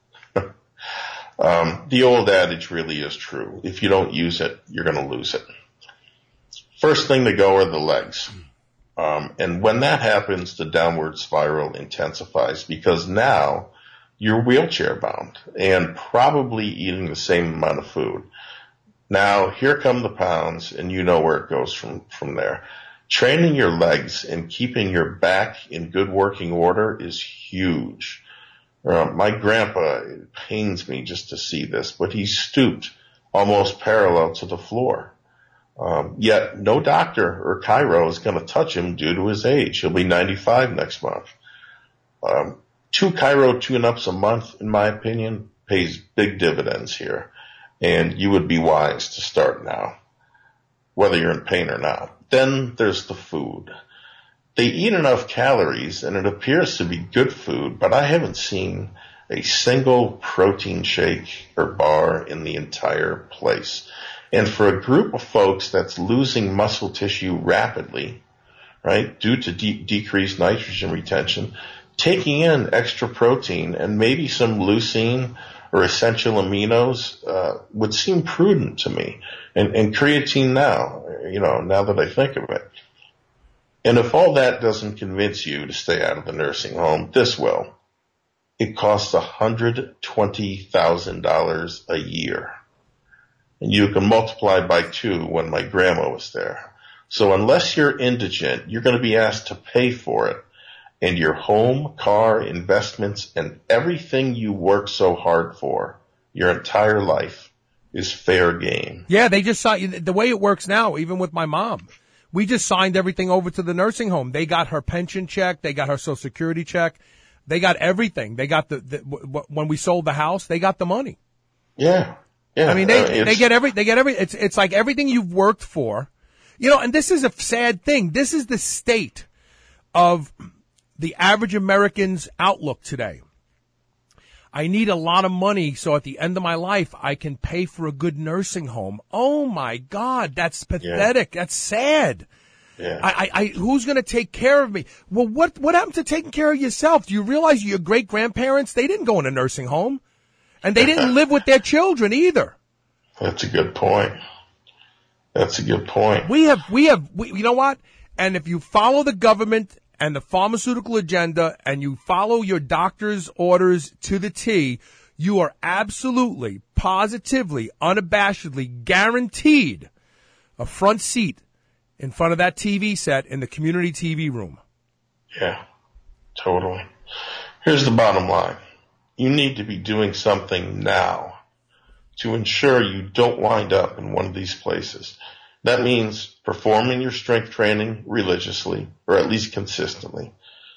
Um, the old adage really is true. If you don't use it, you're going to lose it. First thing to go are the legs. Um, and when that happens, the downward spiral intensifies because now you're wheelchair bound and probably eating the same amount of food. Now here come the pounds and you know where it goes from, from there. Training your legs and keeping your back in good working order is huge. Uh, my grandpa, it pains me just to see this, but he stooped almost parallel to the floor. Um, yet no doctor or chiro is going to touch him due to his age. He'll be ninety-five next month. Um, two chiro tune-ups a month, in my opinion, pays big dividends here. And you would be wise to start now, whether you're in pain or not. Then there's the food. They eat enough calories, and it appears to be good food, but I haven't seen a single protein shake or bar in the entire place. And for a group of folks that's losing muscle tissue rapidly, right, due to de- decreased nitrogen retention, taking in extra protein and maybe some leucine or essential aminos uh, would seem prudent to me. And, and creatine now, you know, now that I think of it. And if all that doesn't convince you to stay out of the nursing home, this will. It costs one hundred twenty thousand dollars a year. And you can multiply by two when my grandma was there. So unless you're indigent, you're going to be asked to pay for it. And your home, car, investments, and everything you work so hard for your entire life is fair game. Yeah, they just signed, the way it works now, even with my mom, we just signed everything over to the nursing home. They got her pension check. They got her Social Security check. They got everything. They got the, the w- w- when we sold the house, they got the money. Yeah. Yeah. I mean, they, uh, they get every, they get every, it's, it's like everything you've worked for, you know, and this is a sad thing. This is the state of the average American's outlook today. I need a lot of money so at the end of my life I can pay for a good nursing home. Oh my God, that's pathetic. Yeah. That's sad. Yeah. I, I, I who's going to take care of me? Well, what, what happened to taking care of yourself? Do you realize your great grandparents, they didn't go in a nursing home and they didn't live with their children either. That's a good point. That's a good point. We have, we have, we, you know what? And if you follow the government and the pharmaceutical agenda, and you follow your doctor's orders to the T, you are absolutely, positively, unabashedly guaranteed a front seat in front of that T V set in the community T V room. Yeah, totally. Here's the bottom line. You need to be doing something now to ensure you don't wind up in one of these places. That means performing your strength training religiously, or at least consistently.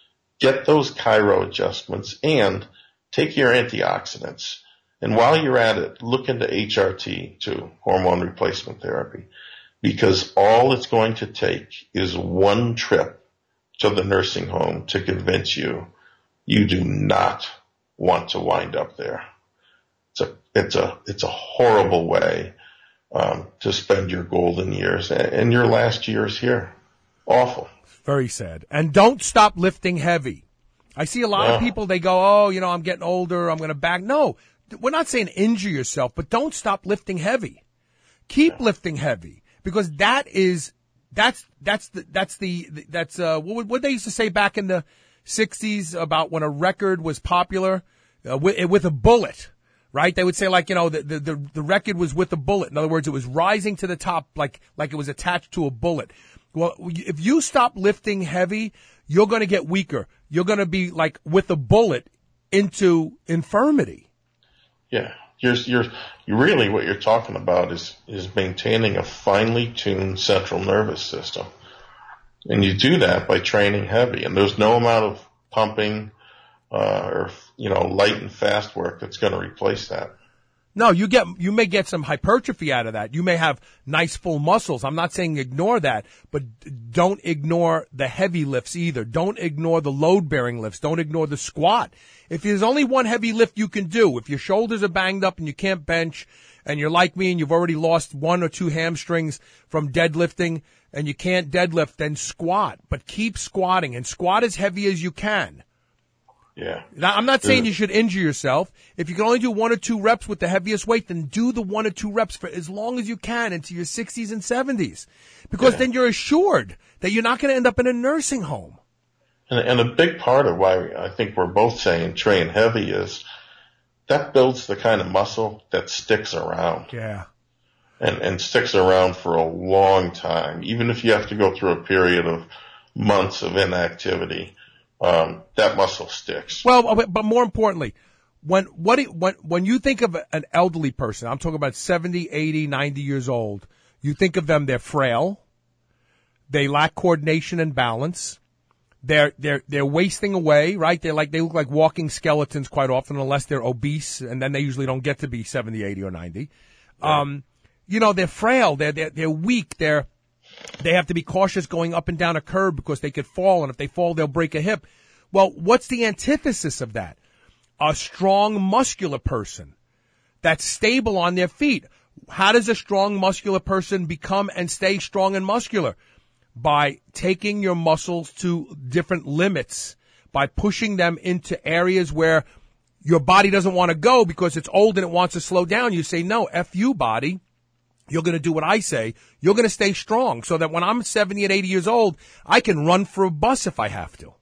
Get those chiro adjustments and take your antioxidants. And while you're at it, look into H R T too, hormone replacement therapy, because all it's going to take is one trip to the nursing home to convince you you do not want to wind up there. It's a, it's a, it's a horrible way Um, to spend your golden years and your last years here. Awful. Very sad. And don't stop lifting heavy. I see a lot no. of people, they go, oh, you know, I'm getting older, I'm going to back. No, we're not saying injure yourself, but don't stop lifting heavy. Keep yeah. lifting heavy, because that is, that's, that's the, that's the, that's, uh, what, what they used to say back in the sixties about when a record was popular, uh, with, with a bullet. Right? They would say, like, you know, the, the, the record was with a bullet. In other words, it was rising to the top like, like it was attached to a bullet. Well, if you stop lifting heavy, you're going to get weaker. You're going to be like with a bullet into infirmity. Yeah. You're, you're, you really, what you're talking about is, is maintaining a finely tuned central nervous system. And you do that by training heavy. And there's no amount of pumping, Uh, or, you know, light and fast work that's going to replace that. No, you get, you may get some hypertrophy out of that. You may have nice full muscles. I'm not saying ignore that, but don't ignore the heavy lifts either. Don't ignore the load bearing lifts. Don't ignore the squat. If there's only one heavy lift you can do, if your shoulders are banged up and you can't bench, and you're like me and you've already lost one or two hamstrings from deadlifting and you can't deadlift, then squat. But keep squatting and squat as heavy as you can. Yeah. Now, I'm not saying you should injure yourself. If you can only do one or two reps with the heaviest weight, then do the one or two reps for as long as you can into your sixties and seventies. Because yeah. then you're assured that you're not going to end up in a nursing home. And, and a big part of why I think we're both saying train heavy is that builds the kind of muscle that sticks around. Yeah. And, and sticks around for a long time, even if you have to go through a period of months of inactivity. Um, that muscle sticks. Well, but more importantly, when, what, do, when, when you think of an elderly person, I'm talking about seventy, eighty, ninety years old, you think of them, they're frail, they lack coordination and balance, they're, they're, they're wasting away, right? They're like, they look like walking skeletons quite often unless they're obese, and then they usually don't get to be seventy, eighty, or ninety. Yeah. Um, you know, they're frail, they're, they're, they're weak, they're, They have to be cautious going up and down a curb because they could fall, and if they fall, they'll break a hip. Well, what's the antithesis of that? A strong, muscular person that's stable on their feet. How does a strong, muscular person become and stay strong and muscular? by taking your muscles to different limits, by pushing them into areas where your body doesn't want to go because it's old and it wants to slow down. You say, no, F you, body. You're going to do what I say. You're going to stay strong so that when I'm seventy and eighty years old, I can run for a bus if I have to.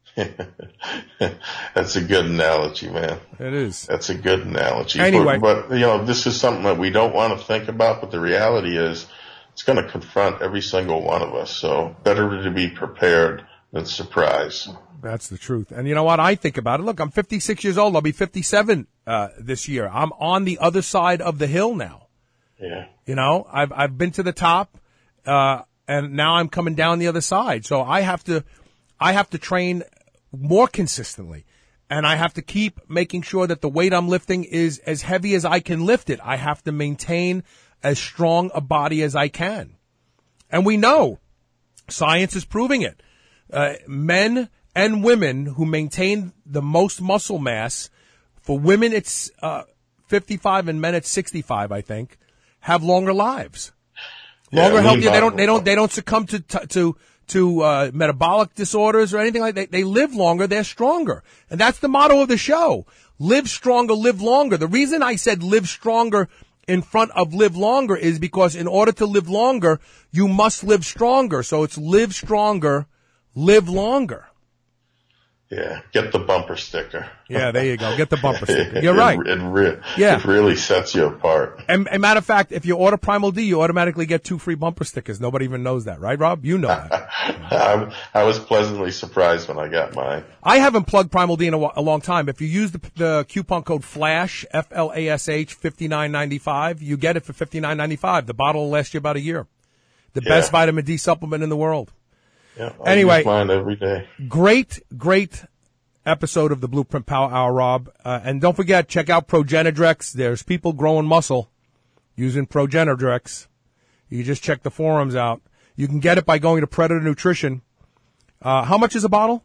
That's a good analogy, man. It is. That's a good analogy. Anyway. But, but, you know, this is something that we don't want to think about, but the reality is it's going to confront every single one of us. So better to be prepared than surprised. That's the truth. And you know what? I think about it. Look, I'm fifty-six years old. I'll be fifty-seven uh, this year. I'm on the other side of the hill now. Yeah. You know, I've I've been to the top, uh, and now I'm coming down the other side. So I have to, I have to train more consistently, and I have to keep making sure that the weight I'm lifting is as heavy as I can lift it. I have to maintain as strong a body as I can, and we know science is proving it. Uh, men and women who maintain the most muscle mass, for women it's uh, fifty-five and men it's sixty-five, I think, have longer lives, longer, yeah, healthier. They don't, they don't, they don't succumb to, to, to, uh, metabolic disorders or anything like that. They live longer. They're stronger. And that's the motto of the show. Live stronger, live longer. The reason I said live stronger in front of live longer is because in order to live longer, you must live stronger. So it's live stronger, live longer. Yeah, get the bumper sticker. Yeah, there you go. Get the bumper sticker. You're right. It, it, re- yeah. it really sets you apart. And, and matter of fact, if you order Primal D, you automatically get two free bumper stickers. Nobody even knows that, right, Rob? You know that. I, I was pleasantly surprised when I got mine. I haven't plugged Primal D in a, a long time. If you use the, the coupon code FLASH, F L A S H, fifty-nine ninety-five, you get it for fifty-nine ninety-five. The bottle will last you about a year. The yeah. best vitamin D supplement in the world. Yeah, I anyway, use mine every day. Great, great episode of the Blueprint Power Hour, Rob. Uh, and don't forget, check out Progenadrex. There's people growing muscle using Progenadrex. You just check the forums out. You can get it by going to Predator Nutrition. Uh, how much is a bottle?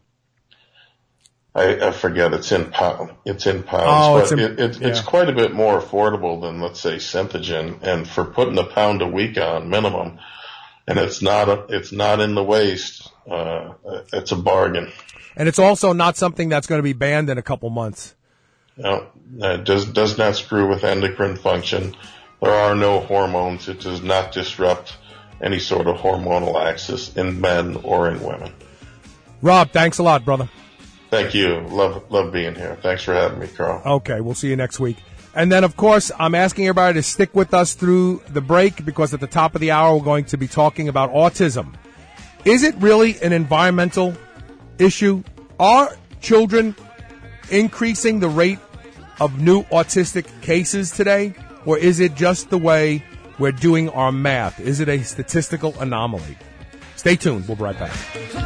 I, I forget. It's in pound. It's in pounds, oh, but it's, in, it, it, yeah. it's quite a bit more affordable than, let's say, Synthogen. And for putting a pound a week on minimum, and it's not a, it's not in the waste. Uh, it's a bargain. And it's also not something that's going to be banned in a couple months. No, it does does not screw with endocrine function. There are no hormones. It does not disrupt any sort of hormonal axis in men or in women. Rob, thanks a lot, brother. Thank you. Love love being here. Thanks for having me, Carl. Okay, we'll see you next week. And then, of course, I'm asking everybody to stick with us through the break because at the top of the hour, we're going to be talking about autism. Is it really an environmental issue? Are children increasing the rate of new autistic cases today? Or is it just the way we're doing our math? Is it a statistical anomaly? Stay tuned. We'll be right back.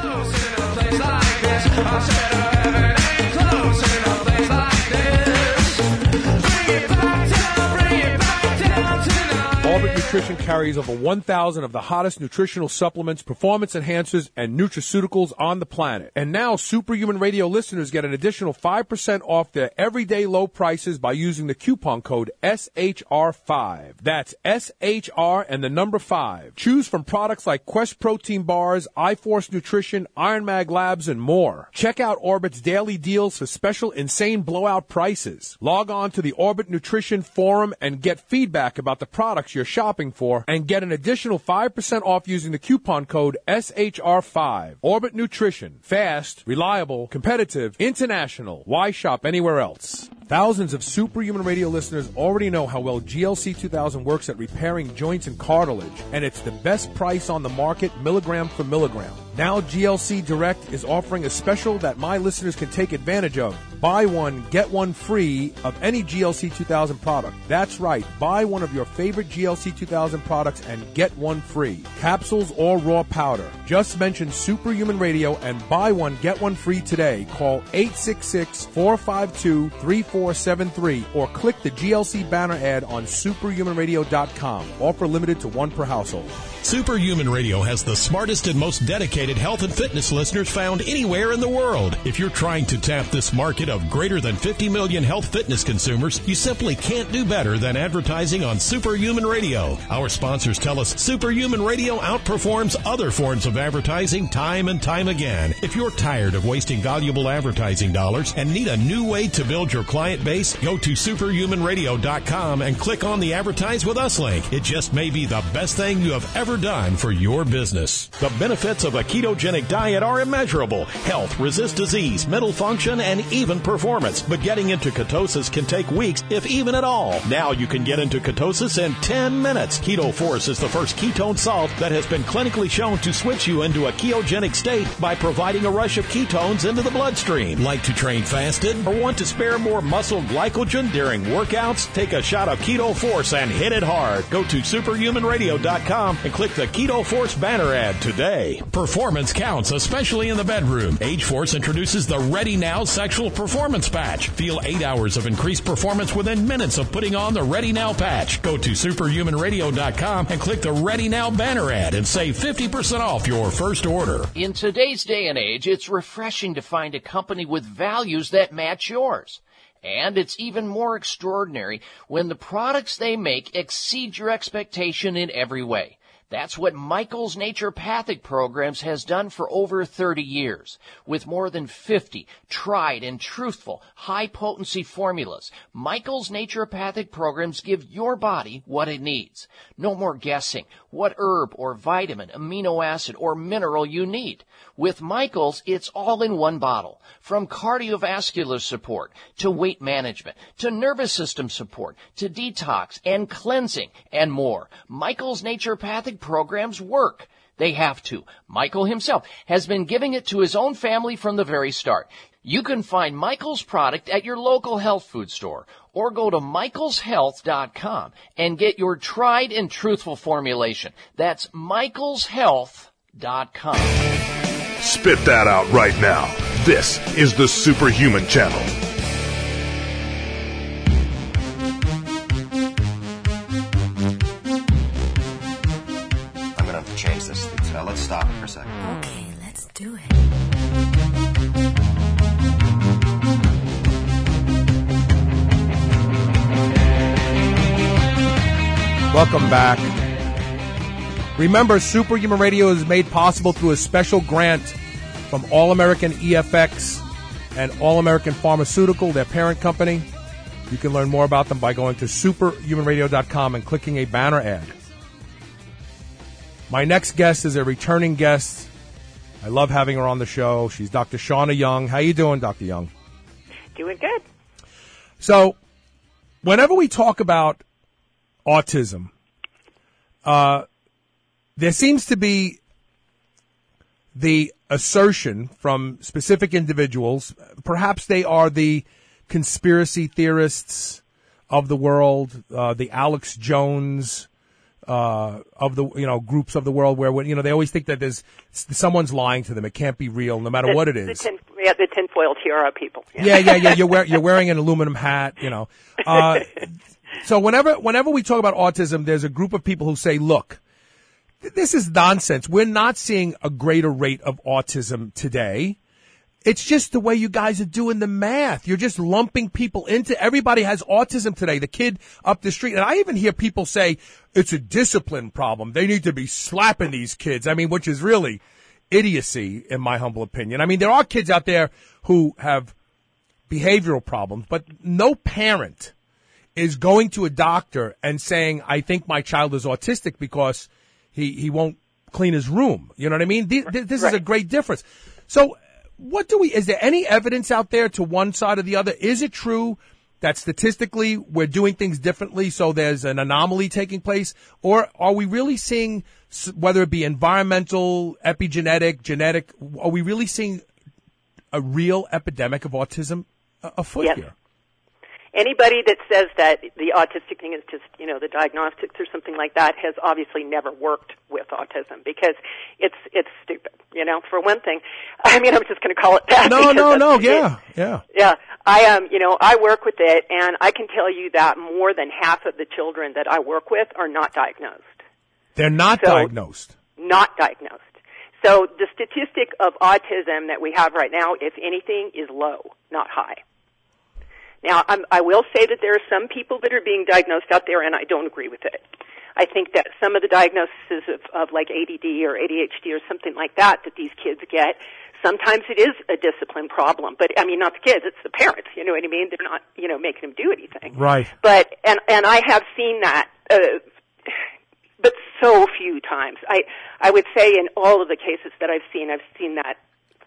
Orbit Nutrition carries over one thousand of the hottest nutritional supplements, performance enhancers, and nutraceuticals on the planet. And now Superhuman Radio listeners get an additional five percent off their everyday low prices by using the coupon code S H R five. That's S H R and the number five. Choose from products like Quest Protein Bars, iForce Nutrition, Iron Mag Labs, and more. Check out Orbit's daily deals for special insane blowout prices. Log on to the Orbit Nutrition forum and get feedback about the products you're shopping for and get an additional five percent off using the coupon code S H R five. Orbit Nutrition. Fast, reliable, competitive, international. Why shop anywhere else? Thousands of Superhuman Radio listeners already know how well G L C two thousand works at repairing joints and cartilage, and it's the best price on the market, milligram for milligram. Now G L C Direct is offering a special that my listeners can take advantage of. Buy one, get one free of any G L C two thousand product. That's right. Buy one of your favorite G L C two thousand products and get one free. Capsules or raw powder. Just mention Superhuman Radio and buy one, get one free today. Call eight six six, four five two, three four seven three or click the G L C banner ad on superhuman radio dot com. Offer limited to one per household. Superhuman Radio has the smartest and most dedicated dedicated health and fitness listeners found anywhere in the world. If you're trying to tap this market of greater than fifty million health fitness consumers, you simply can't do better than advertising on Superhuman Radio. Our sponsors tell us Superhuman Radio outperforms other forms of advertising time and time again. If you're tired of wasting valuable advertising dollars and need a new way to build your client base, go to superhuman radio dot com and click on the Advertise with Us link. It just may be the best thing you have ever done for your business. The benefits of a ketogenic diet are immeasurable. Health, resist disease, mental function, and even performance. But getting into ketosis can take weeks, if even at all. Now you can get into ketosis in ten minutes. Keto Force is the first ketone salt that has been clinically shown to switch you into a ketogenic state by providing a rush of ketones into the bloodstream. Like to train fasted or want to spare more muscle glycogen during workouts? Take a shot of Keto Force and hit it hard. Go to superhuman radio dot com and click the Keto Force banner ad today. Performance counts, especially in the bedroom. Age Force introduces the Ready Now Sexual Performance Patch. Feel eight hours of increased performance within minutes of putting on the Ready Now patch. Go to superhuman radio dot com and click the Ready Now banner ad and save fifty percent off your first order. In today's day and age, it's refreshing to find a company with values that match yours. And it's even more extraordinary when the products they make exceed your expectation in every way. That's what Michael's Naturopathic Programs has done for over thirty years. With more than fifty tried and truthful, high-potency formulas, Michael's Naturopathic Programs give your body what it needs. No more guessing what herb or vitamin, amino acid, or mineral you need. With Michael's, it's all in one bottle. From cardiovascular support, to weight management, to nervous system support, to detox and cleansing, and more. Michael's Naturopathic Programs work. They have to. Michael himself has been giving it to his own family from the very start. You can find Michael's product at your local health food store or go to michaels health dot com and get your tried and truthful formulation. That's michaels health dot com. Spit that out right now. This is the Superhuman Channel. I'm going to change this thing, so let's stop it for a second. Okay, let's do it. Welcome back. Remember, Superhuman Radio is made possible through a special grant from All-American E F X and All-American Pharmaceutical, their parent company. You can learn more about them by going to superhuman radio dot com and clicking a banner ad. My next guest is a returning guest. I love having her on the show. She's Doctor Shauna Young. How you doing, Doctor Young? Doing good. So, whenever we talk about autism, uh, there seems to be the assertion from specific individuals, perhaps they are the conspiracy theorists of the world, uh, the Alex Jones uh, of the, you know, groups of the world where, you know, they always think that there's someone's lying to them. It can't be real, no matter the, what it is. The tin, yeah, the tinfoil tiara people. Yeah, yeah, yeah. yeah. You're, wear, you're wearing an aluminum hat, you know. Uh, so whenever whenever we talk about autism, there's a group of people who say, look, this is nonsense. We're not seeing a greater rate of autism today. It's just the way you guys are doing the math. You're just lumping people into, everybody has autism today. The kid up the street. And I even hear people say it's a discipline problem. They need to be slapping these kids. I mean, which is really idiocy in my humble opinion. I mean, there are kids out there who have behavioral problems, but no parent is going to a doctor and saying, I think my child is autistic because he, he won't clean his room. You know what I mean? This, this right. is a great difference. So, what do we, is there any evidence out there to one side or the other? Is it true that statistically we're doing things differently, so there's an anomaly taking place? Or are we really seeing, whether it be environmental, epigenetic, genetic, are we really seeing a real epidemic of autism afoot yes. here? Anybody that says that the autistic thing is just, you know, the diagnostics or something like that has obviously never worked with autism because it's it's stupid, you know, for one thing. I mean, I'm just going to call it that. No, no, no, yeah, yeah. Yeah, I um, you know, I work with it, and I can tell you that more than half of the children that I work with are not diagnosed. They're not so, diagnosed? Not diagnosed. So the statistic of autism that we have right now, if anything, is low, not high. Now, I'm, I will say that there are some people that are being diagnosed out there, and I don't agree with it. I think that some of the diagnoses of, of like A D D or A D H D or something like that that these kids get, sometimes it is a discipline problem. But, I mean, not the kids, it's the parents, you know what I mean? They're not, you know, making them do anything. Right. But, and, and I have seen that, uh, but so few times. I, I would say in all of the cases that I've seen, I've seen that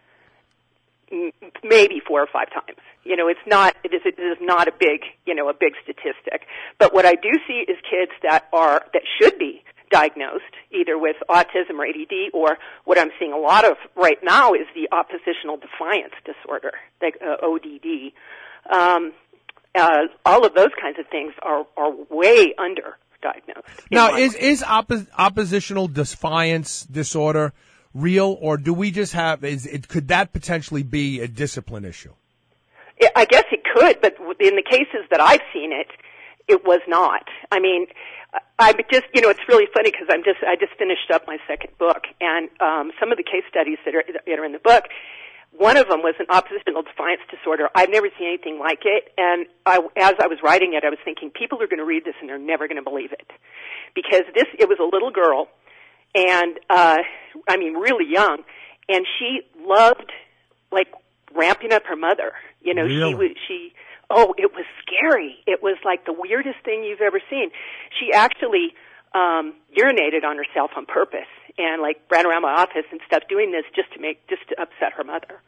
maybe four or five times. You know, it's not, it is, it is not a big, you know, a big statistic. But what I do see is kids that are, that should be diagnosed either with autism or A D D, or what I'm seeing a lot of right now is the oppositional defiance disorder, like uh, O D D. Um, uh, all of those kinds of things are, are way underdiagnosed. Now, is, is oppo- oppositional defiance disorder real, or do we just have, is it, could that potentially be a discipline issue? I guess it could, but in the cases that I've seen it, it was not. I mean, I just, you know, it's really funny because I'm just, I just finished up my second book, and um, some of the case studies that are, that are in the book, one of them was an oppositional defiance disorder. I've never seen anything like it, and I, as I was writing it, I was thinking, people are going to read this and they're never going to believe it. Because this, it was a little girl, and, uh, I mean, really young, and she loved, like, ramping up her mother. You know, really? she was, she, oh, it was scary. It was like the weirdest thing you've ever seen. She actually, um, urinated on herself on purpose and like ran around my office and stuff doing this just to make, just to upset her mother.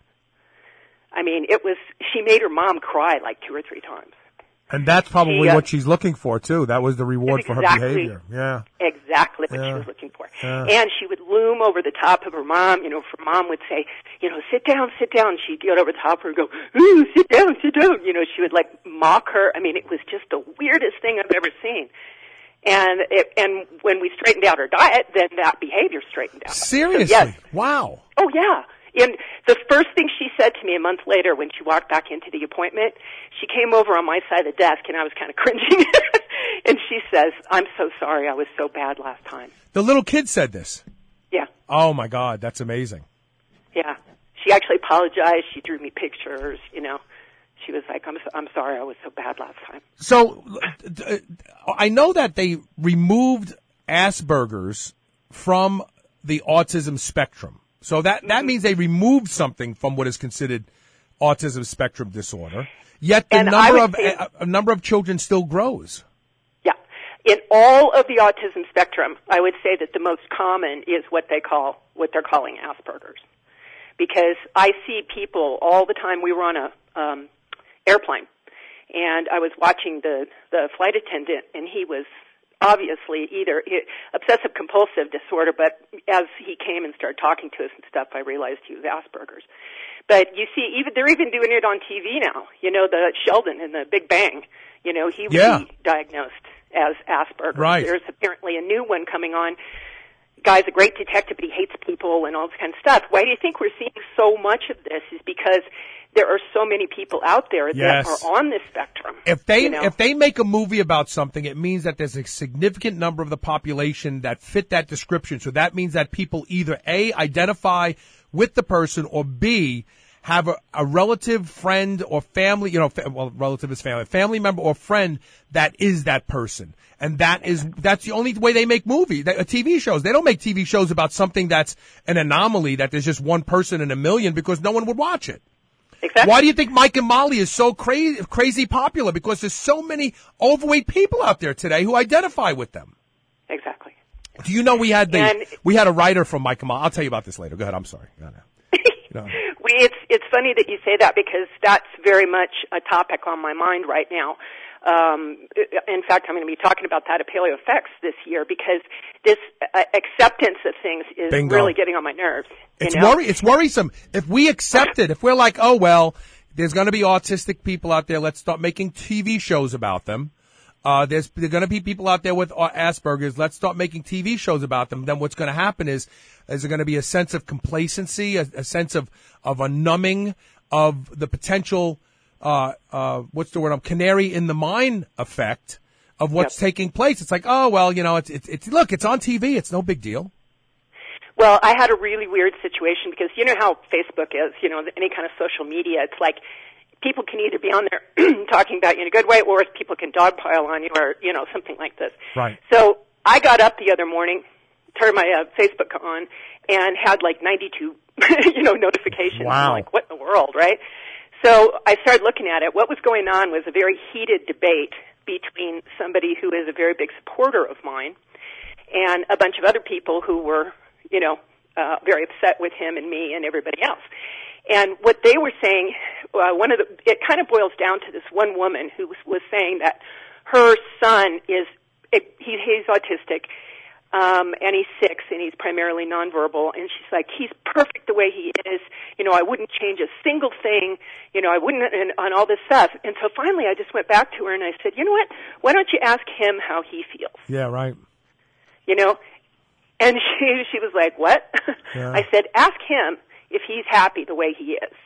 I mean, it was, she made her mom cry like two or three times. And that's probably she, uh, what she's looking for, too. That was the reward exactly, for her behavior. Yeah. Exactly what yeah. she was looking for. Yeah. And she would loom over the top of her mom. You know, her mom would say, you know, sit down, sit down. She'd get over the top of her and go, ooh, sit down, sit down. You know, she would, like, mock her. I mean, it was just the weirdest thing I've ever seen. And it, and when we straightened out her diet, then that behavior straightened out. Seriously? So, yes. Wow. Oh, yeah. And the first thing she said to me a month later when she walked back into the appointment, she came over on my side of the desk, and I was kind of cringing. And she says, I'm so sorry, I was so bad last time. The little kid said this? Yeah. Oh, my God, that's amazing. Yeah. She actually apologized. She drew me pictures, you know. She was like, I'm so, I'm sorry, I was so bad last time. So, I know that they removed Asperger's from the autism spectrum. So that, that means they removed something from what is considered autism spectrum disorder. Yet the And number of say, a, a number of children still grows. Yeah. In all of the autism spectrum, I would say that the most common is what they call, what they're calling Asperger's. Because I see people all the time. We were on a um, airplane, and I was watching the, the flight attendant, and he was obviously either obsessive compulsive disorder, but as he came and started talking to us and stuff, I realized he was Asperger's. But you see, even they're even doing it on T V now. You know, the Sheldon in the Big Bang, you know, he was yeah. diagnosed as Asperger's. Right. There's apparently a new one coming on. Guy's a great detective, but he hates people and all this kind of stuff. Why do you think we're seeing so much of this? Is because there are so many people out there yes. that are on this spectrum. If they you know? if they make a movie about something, it means that there's a significant number of the population that fit that description. So that means that people either A, identify with the person, or B, have a, a relative, friend, or family, you know, fa- well, relative is family, family member or friend that is that person. And that is, that's the only way they make movies, uh, T V shows. They don't make T V shows about something that's an anomaly, that there's just one person in a million, because no one would watch it. Exactly. Why do you think Mike and Molly is so crazy, crazy popular? Because there's so many overweight people out there today who identify with them. Exactly. Do you know we had the, and, we had a writer from Mike and Molly. I'll tell you about this later. Go ahead. I'm sorry. No, no. No. we, it's it's funny that you say that, because that's very much a topic on my mind right now. Um, in fact, I'm going to be talking about that at Paleo Effects this year, because this uh, acceptance of things is Bingo. really getting on my nerves. You It's know? worry. It's worrisome. If we accept it, if we're like, oh well, there's going to be autistic people out there, let's start making T V shows about them. Uh, there's there going to be people out there with Asperger's, let's start making T V shows about them. Then what's going to happen is, is there going to be a sense of complacency, a, a sense of of a numbing of the potential. Uh, uh, what's the word? Um, canary in the mine effect of what's yep. taking place. It's like, oh well, you know, it's it's it's look, it's on T V. It's no big deal. Well, I had a really weird situation because you know how Facebook is, you know, any kind of social media. It's like people can either be on there talking about you in a good way, or people can dogpile on you, or you know, something like this. Right. So I got up the other morning, turned my uh, Facebook on, and had like ninety-two, you know, notifications. Wow. I'm like, what in the world, right? So I started looking at it. What was going on was a very heated debate between somebody who is a very big supporter of mine and a bunch of other people who were, you know, uh, very upset with him and me and everybody else. And what they were saying, uh, one of the, it kind of boils down to this one woman who was, was saying that her son is, it, he, he's autistic, um, and he's six, and he's primarily nonverbal, and she's like, he's perfect the way he is, you know, I wouldn't change a single thing, you know, I wouldn't, and on all this stuff. And so finally I just went back to her and I said, you know what, why don't you ask him how he feels? Yeah, right. You know, and she, she was like, what? Yeah. I said, ask him if he's happy the way he is.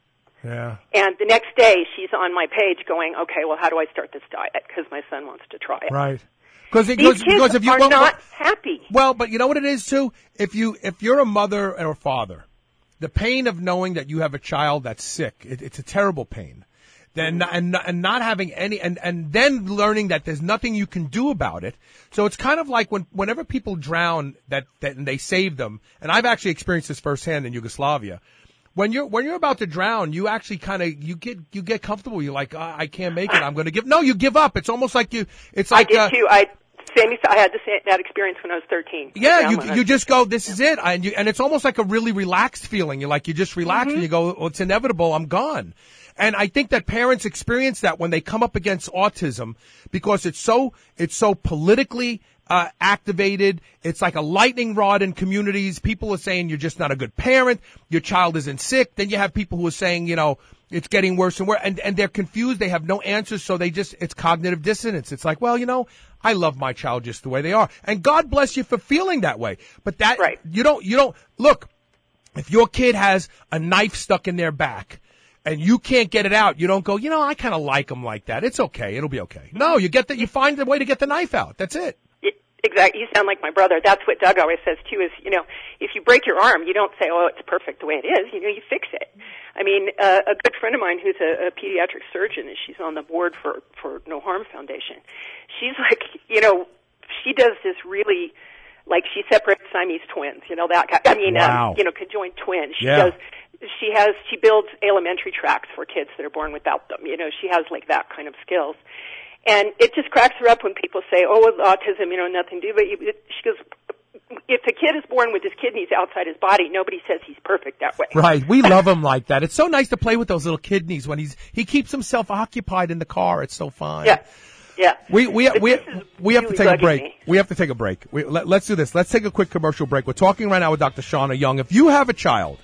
Yeah. And the next day, she's on my page going, okay, well, how do I start this diet? Because my son wants to try it. Right. Because These because, kids because if you are well, not happy. Well, but you know what it is too. If you if you're a mother or a father, the pain of knowing that you have a child that's sick, it, it's a terrible pain. Then Mm-hmm. and and not having any and and then learning that there's nothing you can do about it. So it's kind of like when whenever people drown that that and they save them. And I've actually experienced this firsthand in Yugoslavia. When you're when you're about to drown, you actually kind of you get you get comfortable. You're like, oh, I can't make it. I'm going to give. No, you give up. It's almost like you. It's like I did uh, too. I same. I had the same, that experience when I was thirteen. Yeah, you when I you was- just go, this is it, and you and it's almost like a really relaxed feeling. You're like you just relax Mm-hmm. and you go, well, it's inevitable. I'm gone. And I think that parents experience that when they come up against autism because it's so it's so politically uh, activated. It's like a lightning rod in communities. People are saying you're just not a good parent. Your child isn't sick. Then you have people who are saying, you know, it's getting worse and worse, and and they're confused. They have no answers, so they just it's cognitive dissonance. It's like, well, you know, I love my child just the way they are, and God bless you for feeling that way. But that Right. you don't you don't look. If your kid has a knife stuck in their back and you can't get it out, you don't go, you know, I kind of like them like that. It's okay. It'll be okay. No, you get the, you find the way to get the knife out. That's it. Exactly. You sound like my brother. That's what Doug always says too. Is you know, if you break your arm, you don't say, "Oh, it's perfect the way it is." You know, you fix it. I mean, uh, a good friend of mine who's a, a pediatric surgeon, and she's on the board for for No Harm Foundation. She's like, you know, she does this really, like she separates Siamese twins. You know that guy. I mean, Wow. um, you know, conjoined twins. She Yeah. does. She has. She builds elementary tracks for kids that are born without them. You know, she has like that kind of skills. And it just cracks her up when people say, oh, with autism, you know, nothing to do. But you, it, she goes, if a kid is born with his kidneys outside his body, nobody says he's perfect that way. Right. We love him like that. It's so nice to play with those little kidneys when he's, he keeps himself occupied in the car. It's so fun. Yeah. Yeah. We, we, But we, this is we have to really take a bugging break. me. We have to take a break. We, let, let's do this. Let's take a quick commercial break. We're talking right now with Doctor Shauna Young. If you have a child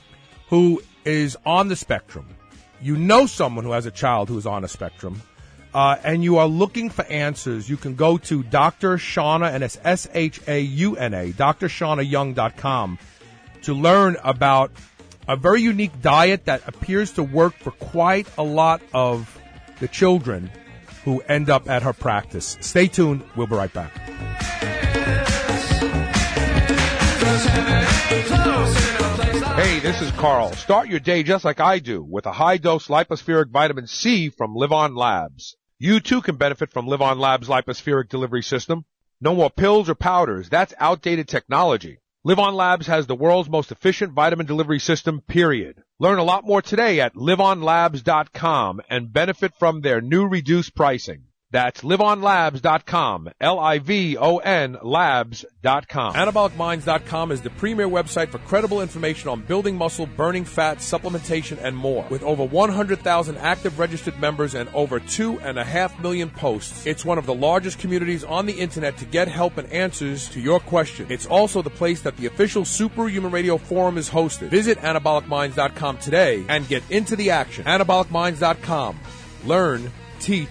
who is on the spectrum, you know someone who has a child who is on a spectrum, Uh, and you are looking for answers, you can go to Doctor Shauna, and it's S H A U N A, D R shauna young dot com, to learn about a very unique diet that appears to work for quite a lot of the children who end up at her practice. Stay tuned. We'll be right back. Hey, this is Carl. Start your day just like I do with a high-dose lipospheric vitamin C from Live On Labs. You too can benefit from Live On Labs' lipospheric delivery system. No more pills or powders. That's outdated technology. Live On Labs has the world's most efficient vitamin delivery system, period. Learn a lot more today at live on labs dot com and benefit from their new reduced pricing. That's live on labs dot com, L I V O N labs dot com. Anabolic Minds dot com is the premier website for credible information on building muscle, burning fat, supplementation, and more. With over one hundred thousand active registered members and over two and a half million posts, it's one of the largest communities on the internet to get help and answers to your questions. It's also the place that the official Superhuman Radio Forum is hosted. Visit Anabolic Minds dot com today and get into the action. Anabolic Minds dot com. Learn, teach,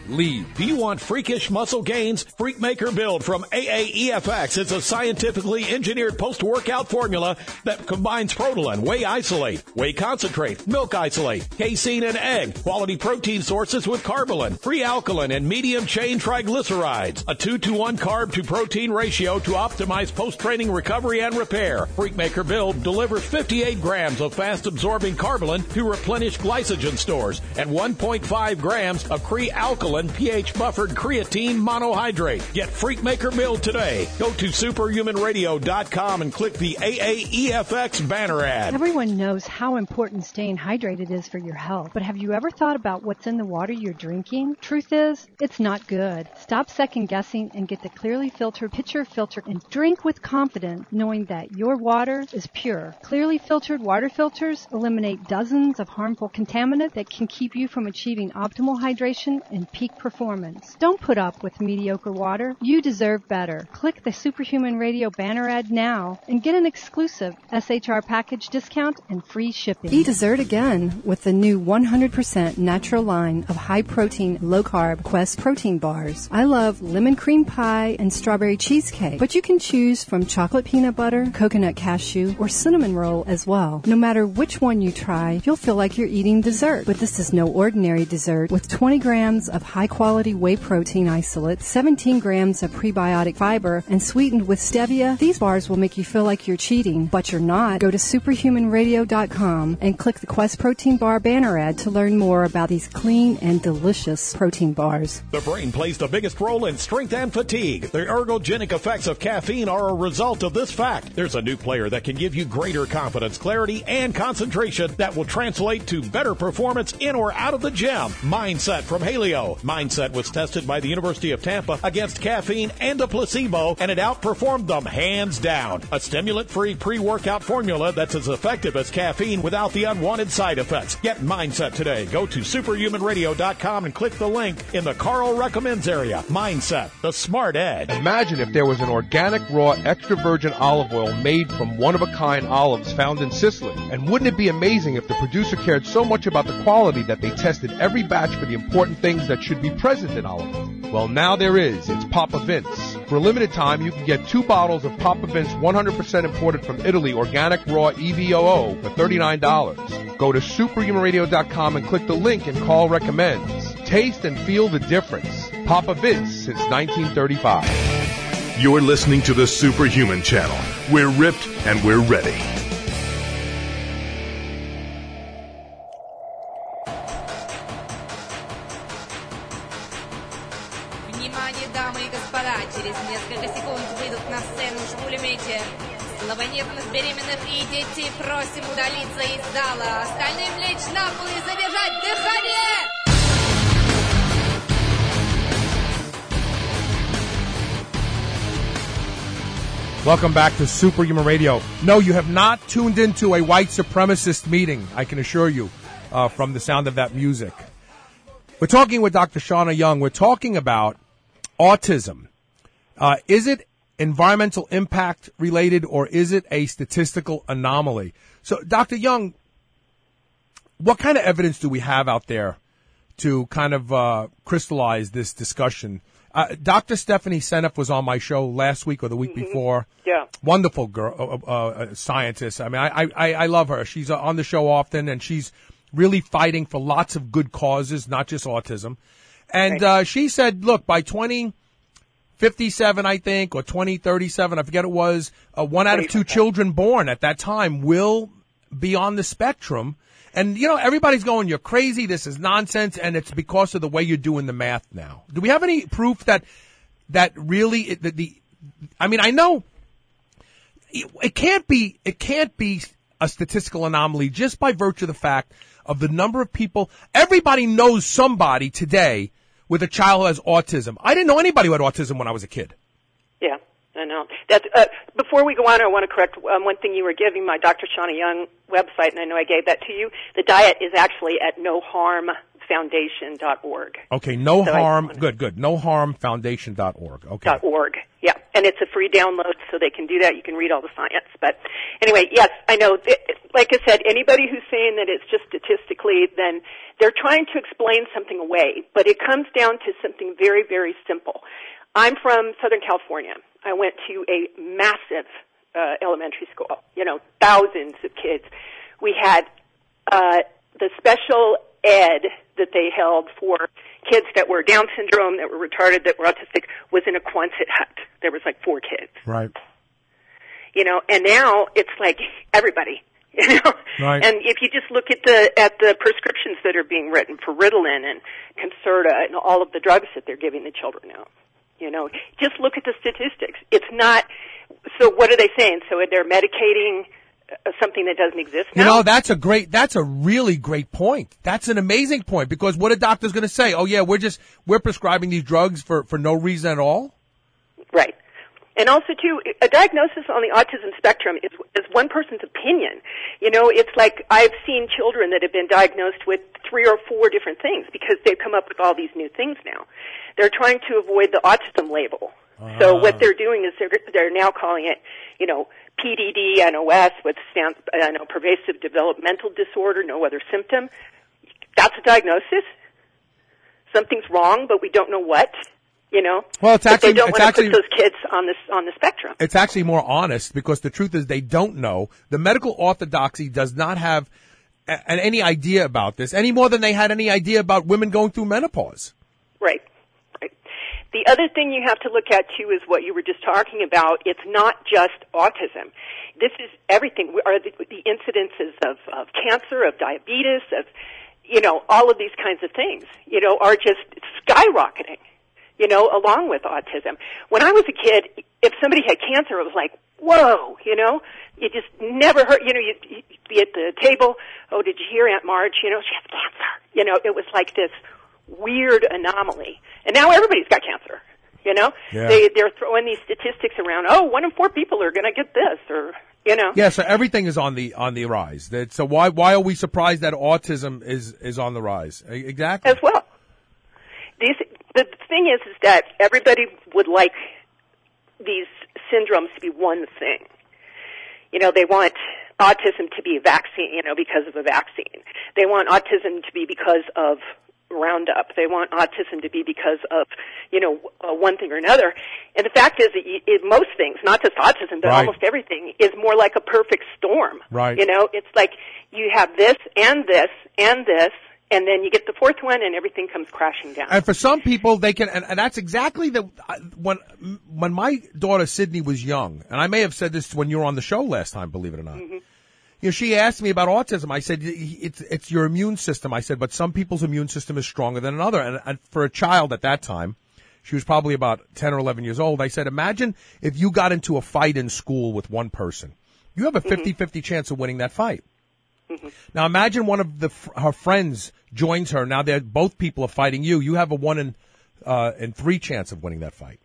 leave. Do you want freakish muscle gains? Freakmaker Build from A A E F X is a scientifically engineered post-workout formula that combines Protolan, whey isolate, whey concentrate, milk isolate, casein, and egg, quality protein sources with Carbolin, free alkaline, and medium-chain triglycerides. A two to one carb to protein ratio to optimize post-training recovery and repair. Freakmaker Build delivers fifty-eight grams of fast-absorbing Carbolin to replenish glycogen stores and one point five grams of Cree-alkaline pH-buffered creatine monohydrate. Get Freakmaker Build today. Go to superhuman radio dot com and click the A A E F X banner ad. Everyone knows how important staying hydrated is for your health, but have you ever thought about what's in the water you're drinking? Truth is, it's not good. Stop second guessing and get the clearly filtered pitcher filter and drink with confidence, knowing that your water is pure. Clearly filtered water filters eliminate dozens of harmful contaminants that can keep you from achieving optimal hydration and peak performance. Don't put up with mediocre water. You deserve better. Click the Superhuman Radio banner ad now and get an exclusive S H R package discount and free shipping. Eat dessert again with the new one hundred percent natural line of high-protein, low-carb Quest protein bars. I love lemon cream pie and strawberry cheesecake, but you can choose from chocolate peanut butter, coconut cashew, or cinnamon roll as well. No matter which one you try, you'll feel like you're eating dessert. But this is no ordinary dessert. With twenty grams of high-quality whey protein isolate, seventeen grams of prebiotic fiber, and sweetened with stevia, these bars will make you feel like you're cheating, but you're not. Go to superhuman radio dot com and click the Quest Protein Bar banner ad to learn more about these clean and delicious protein bars. The brain plays the biggest role in strength and fatigue. The ergogenic effects of caffeine are a result of this fact. There's a new player that can give you greater confidence, clarity, and concentration that will translate to better performance in or out of the gym. Mindset from Haleo. Mindset was tested by the University of Tampa against caffeine and a placebo, and it outperformed them hands down. A stimulant-free pre-workout formula that's as effective as caffeine without the unwanted side effects. Get Mindset today. Go to superhuman radio dot com and click the link in the Carl Recommends area. Mindset, the smart edge. Imagine if there was an organic, raw, extra virgin olive oil made from one-of-a-kind olives found in Sicily. And wouldn't it be amazing if the producer cared so much about the quality that they tested every batch for the important things that should be present in olive oil? Well, now there is. It's Papa Vince. For a limited time, you can get two bottles of Papa Vince one hundred percent imported from Italy organic raw E V O O for thirty-nine dollars. Go to superhuman radio dot com and click the link in Call Recommends. Taste and feel the difference. Papa Vince since nineteen thirty-five. You're listening to the Superhuman Channel. We're ripped and we're ready. Внимание, дамы и господа, через несколько секунд выйдут на сцену в пулемете слабонервных, беременных и детей. Просим удалиться из зала. Остальным лечь на пол и задержать дыхание! Welcome back to Superhuman Radio. No, you have not tuned into a white supremacist meeting, I can assure you, uh, from the sound of that music. We're talking with Doctor Shauna Young. We're talking about autism. Uh, is it environmental impact related or is it a statistical anomaly? So, Doctor Young, what kind of evidence do we have out there to kind of uh, crystallize this discussion? Uh, Doctor Stephanie Seneff was on my show last week or the week mm-hmm. before. Yeah. Wonderful girl, uh, uh, scientist. I mean, I, I, I love her. She's uh, on the show often, and she's really fighting for lots of good causes, not just autism. And right. uh, she said, look, by twenty fifty-seven, I think, or twenty thirty-seven, I forget it was, uh, one out of two children born at that time will be on the spectrum. And, you know, everybody's going, you're crazy, this is nonsense, and it's because of the way you're doing the math now. Do we have any proof that that really, the, the I mean, I know it, it can't be, it can't be a statistical anomaly just by virtue of the fact of the number of people. Everybody knows somebody today with a child who has autism. I didn't know anybody who had autism when I was a kid. Yeah. I know. That, uh, before we go on, I want to correct um, one thing you were giving my Doctor Shauna Young website, and I know I gave that to you. The diet is actually at no harm foundation dot org. Okay, no so harm, good, good, no harm foundation dot org. Okay. Dot .org, yeah. and it's a free download, so they can do that. You can read all the science. But anyway, yes, I know. Like I said, anybody who's saying that it's just statistically, then they're trying to explain something away. But it comes down to something very, very simple. I'm from Southern California. I went to a massive uh, elementary school, you know, thousands of kids. We had uh, the special ed that they held for kids that were Down syndrome, that were retarded, that were autistic, was in a Quonset hut. There was like four kids. Right. You know, and now it's like everybody. You know, right. And if you just look at the at the prescriptions that are being written for Ritalin and Concerta and all of the drugs that they're giving the children now, you know, just look at the statistics. It's not. So what are they saying? So they're medicating something that doesn't exist now? You know, that's a great, that's a really great point. That's an amazing point, because what a doctor's going to say? Oh yeah, we're just, we're prescribing these drugs for, for no reason at all? Right. And also too, a diagnosis on the autism spectrum is, is one person's opinion. You know, it's like I've seen children that have been diagnosed with three or four different things because they've come up with all these new things now. They're trying to avoid the autism label. Uh-huh. So what they're doing is they're, they're now calling it, you know, P D D N O S, which stands, uh, no, pervasive developmental disorder, no other symptom. That's a diagnosis. Something's wrong, but we don't know what. You know, well, it's actually, but they don't it's want actually, to put those kids on this on the spectrum. It's actually more honest, because the truth is they don't know. The medical orthodoxy does not have a, a, any idea about this any more than they had any idea about women going through menopause. Right, right. The other thing you have to look at too is what you were just talking about. It's not just autism. This is everything. We are the, the incidences of, of cancer, of diabetes, of you know all of these kinds of things. You know, are just skyrocketing. You know, along with autism. When I was a kid, if somebody had cancer, it was like, whoa, you know, you just never heard, you know, you'd, you'd be at the table, oh, did you hear Aunt Marge? You know, she has cancer. You know, it was like this weird anomaly. And now everybody's got cancer, you know? Yeah. They, they're throwing these statistics around, oh, one in four people are going to get this, or, you know. Yeah, so everything is on the, on the rise. That, so why, why are we surprised that autism is, is on the rise? Exactly. As well. These, the thing is, is that everybody would like these syndromes to be one thing. You know, they want autism to be a vaccine, you know, because of a vaccine. They want autism to be because of Roundup. They want autism to be because of, you know, uh, one thing or another. And the fact is that you, it, most things, not just autism, but right. almost everything, is more like a perfect storm. Right. You know, it's like you have this and this and this, and then you get the fourth one, and everything comes crashing down. And for some people, they can, and, and that's exactly the, when, when my daughter Sydney was young, and I may have said this when you were on the show last time, believe it or not. Mm-hmm. You know, she asked me about autism. I said, it's, it's your immune system. I said, but some people's immune system is stronger than another. And, and for a child at that time, she was probably about ten or eleven years old. I said, imagine if you got into a fight in school with one person. You have a fifty-fifty mm-hmm. chance of winning that fight. Mm-hmm. Now imagine one of the her friends joins her. Now they're both people are fighting you. You have a one in uh, in three chance of winning that fight.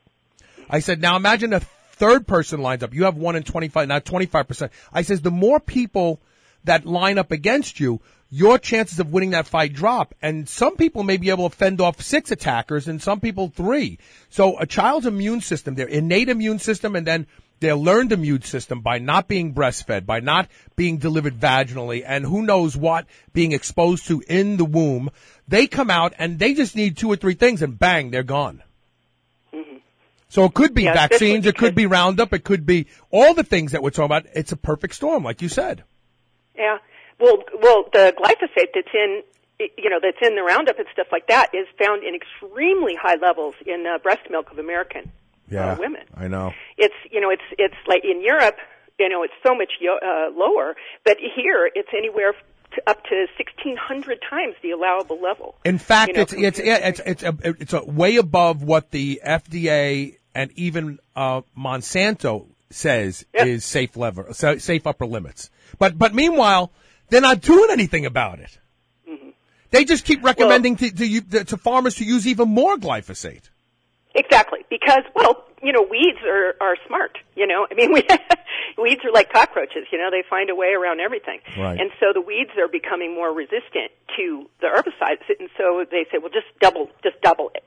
I said, now imagine a third person lines up. You have one in twenty-five, not twenty-five percent. I says the more people that line up against you, your chances of winning that fight drop. And some people may be able to fend off six attackers, and some people three. So a child's immune system, their innate immune system, and then their learned immune system by not being breastfed, by not being delivered vaginally, and who knows what being exposed to in the womb, they come out and they just need two or three things and bang, they're gone. Mm-hmm. So it could be yeah, vaccines, it could be Roundup, it could be all the things that we're talking about. It's a perfect storm, like you said. Yeah. Well, well, the glyphosate that's in, you know, that's in the Roundup and stuff like that is found in extremely high levels in uh, breast milk of American yeah, uh, women. I know. It's, you know, it's, it's like in Europe, you know, it's so much uh, lower, but here it's anywhere to up to sixteen hundred times the allowable level. In fact, you know, it's, it's, it's, it's, a, it's a way above what the F D A and even uh, Monsanto says yep. is safe level, safe upper limits. But, but meanwhile, they're not doing anything about it. Mm-hmm. They just keep recommending well, to, to, to farmers to use even more glyphosate. Exactly, because, well, you know, weeds are, are smart, you know. I mean, we, weeds are like cockroaches, you know. They find a way around everything. Right. And so the weeds are becoming more resistant to the herbicides, and so they say, well, just double, just double it,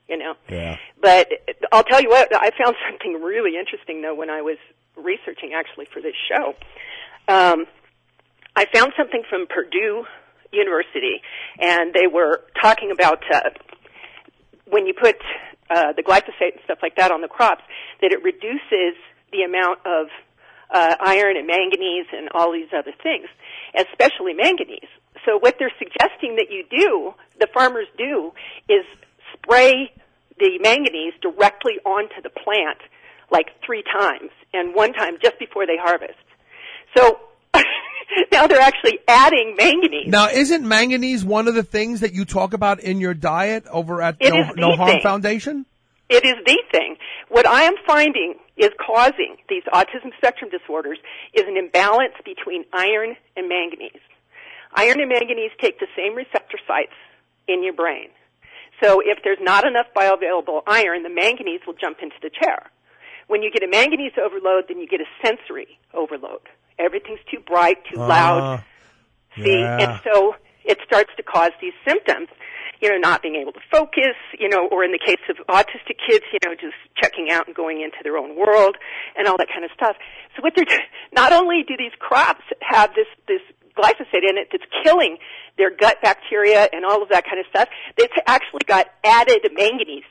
you know. Yeah. But I'll tell you what, I found something really interesting, though, when I was researching, actually, for this show. Um, I found something from Purdue University, and they were talking about uh, when you put uh, the glyphosate and stuff like that on the crops, that it reduces the amount of uh, iron and manganese and all these other things, especially manganese. So what they're suggesting that you do, the farmers do, is spray the manganese directly onto the plant like three times, and one time just before they harvest. So now they're actually adding manganese. Now, isn't manganese one of the things that you talk about in your diet over at It No, is the no Harm thing. Foundation? It is the thing. What I am finding is causing these autism spectrum disorders is an imbalance between iron and manganese. Iron and manganese take the same receptor sites in your brain. So if there's not enough bioavailable iron, the manganese will jump into the chair. When you get a manganese overload, then you get a sensory overload. Everything's too bright, too Uh, loud. See, yeah. and so it starts to cause these symptoms. You know, not being able to focus, you know, or in the case of autistic kids, you know, just checking out and going into their own world and all that kind of stuff. So what they're doing, not only do these crops have this, this glyphosate in it that's killing their gut bacteria and all of that kind of stuff, they've actually got added manganese.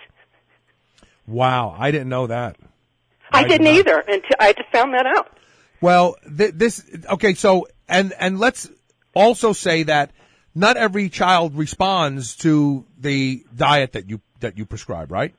Wow, I didn't know that. I, I didn't did not. either until I just found that out. Well, th- this, okay, so, and, and let's also say that not every child responds to the diet that you, that you prescribe, right?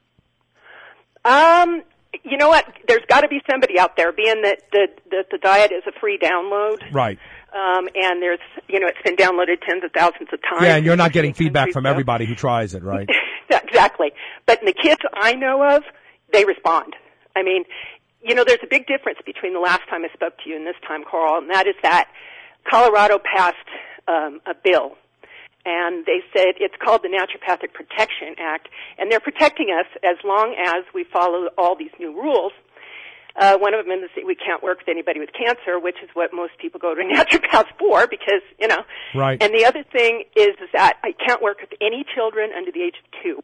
Um, you know what? There's got to be somebody out there, being that the, that the diet is a free download. Right. Um, and there's, you know, it's been downloaded tens of thousands of times. Yeah, and you're not getting feedback from so. everybody who tries it, right? Exactly. But in the kids I know of, they respond. I mean, you know, there's a big difference between the last time I spoke to you and this time, Carl, and that is that Colorado passed um, a bill, and they said it's called the Naturopathic Protection Act, and they're protecting us as long as we follow all these new rules. Uh, one of them is that we can't work with anybody with cancer, which is what most people go to naturopaths for, because, you know. Right. And the other thing is, is that I can't work with any children under the age of two.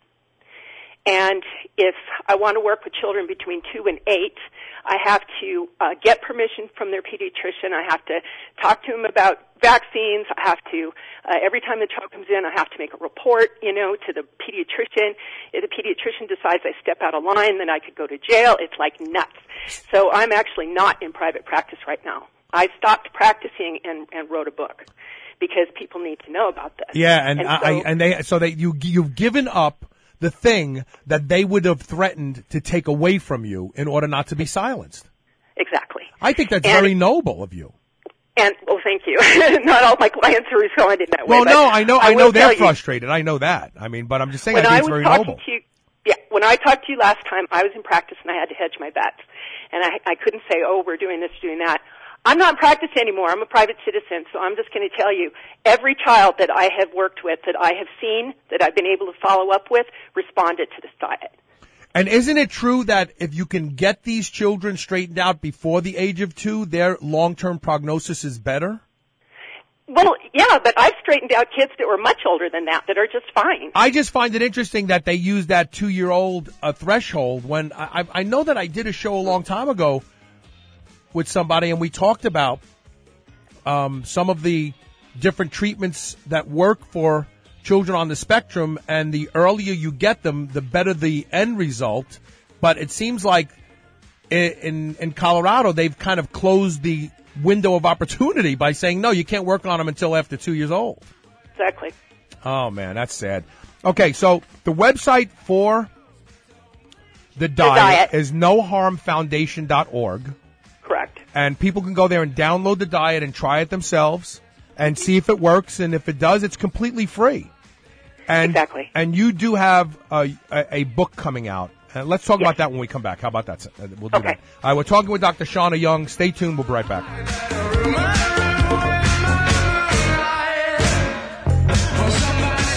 And if I want to work with children between two and eight, I have to uh, get permission from their pediatrician. I have to talk to them about vaccines. I have to, uh, every time the child comes in, I have to make a report, you know, to the pediatrician. If the pediatrician decides I step out of line, then I could go to jail. It's like nuts. So I'm actually not in private practice right now. I stopped practicing and, and wrote a book because people need to know about this. Yeah, and, and I, so, I, and they, so that you, you've given up the thing that they would have threatened to take away from you in order not to be silenced. Exactly. I think that's And- very noble of you. And, well, thank you. Not all my clients are responding that way. Well, but no, I know, I, will know they're tell you, frustrated. I know that. I mean, but I'm just saying when I think I it's was very talking noble. to you, yeah, when I talked to you last time, I was in practice and I had to hedge my bets. And I, I couldn't say, oh, we're doing this, doing that. I'm not in practice anymore. I'm a private citizen, so I'm just going to tell you, every child that I have worked with, that I have seen, that I've been able to follow up with, responded to this diet. And isn't it true that if you can get these children straightened out before the age of two, their long-term prognosis is better? Well, yeah, but I've straightened out kids that were much older than that that are just fine. I just find it interesting that they use that two-year-old uh, threshold when I, I I know that I did a show a long time ago with somebody and we talked about um, some of the different treatments that work for children on the spectrum, and the earlier you get them, the better the end result. But it seems like in in, in Colorado, they've kind of closed the window of opportunity by saying, no, you can't work on them until after two years old. Exactly. Oh, man, that's sad. Okay, so the website for the diet, diet. is no harm foundation dot org. Correct. And people can go there and download the diet and try it themselves and see if it works. And if it does, it's completely free. And, exactly. And you do have a, a, a book coming out. Uh, let's talk Yes. about that when we come back. How about that? Uh, We'll do Okay. that. All right, we're talking with Doctor Shauna Young. Stay tuned. We'll be right back. The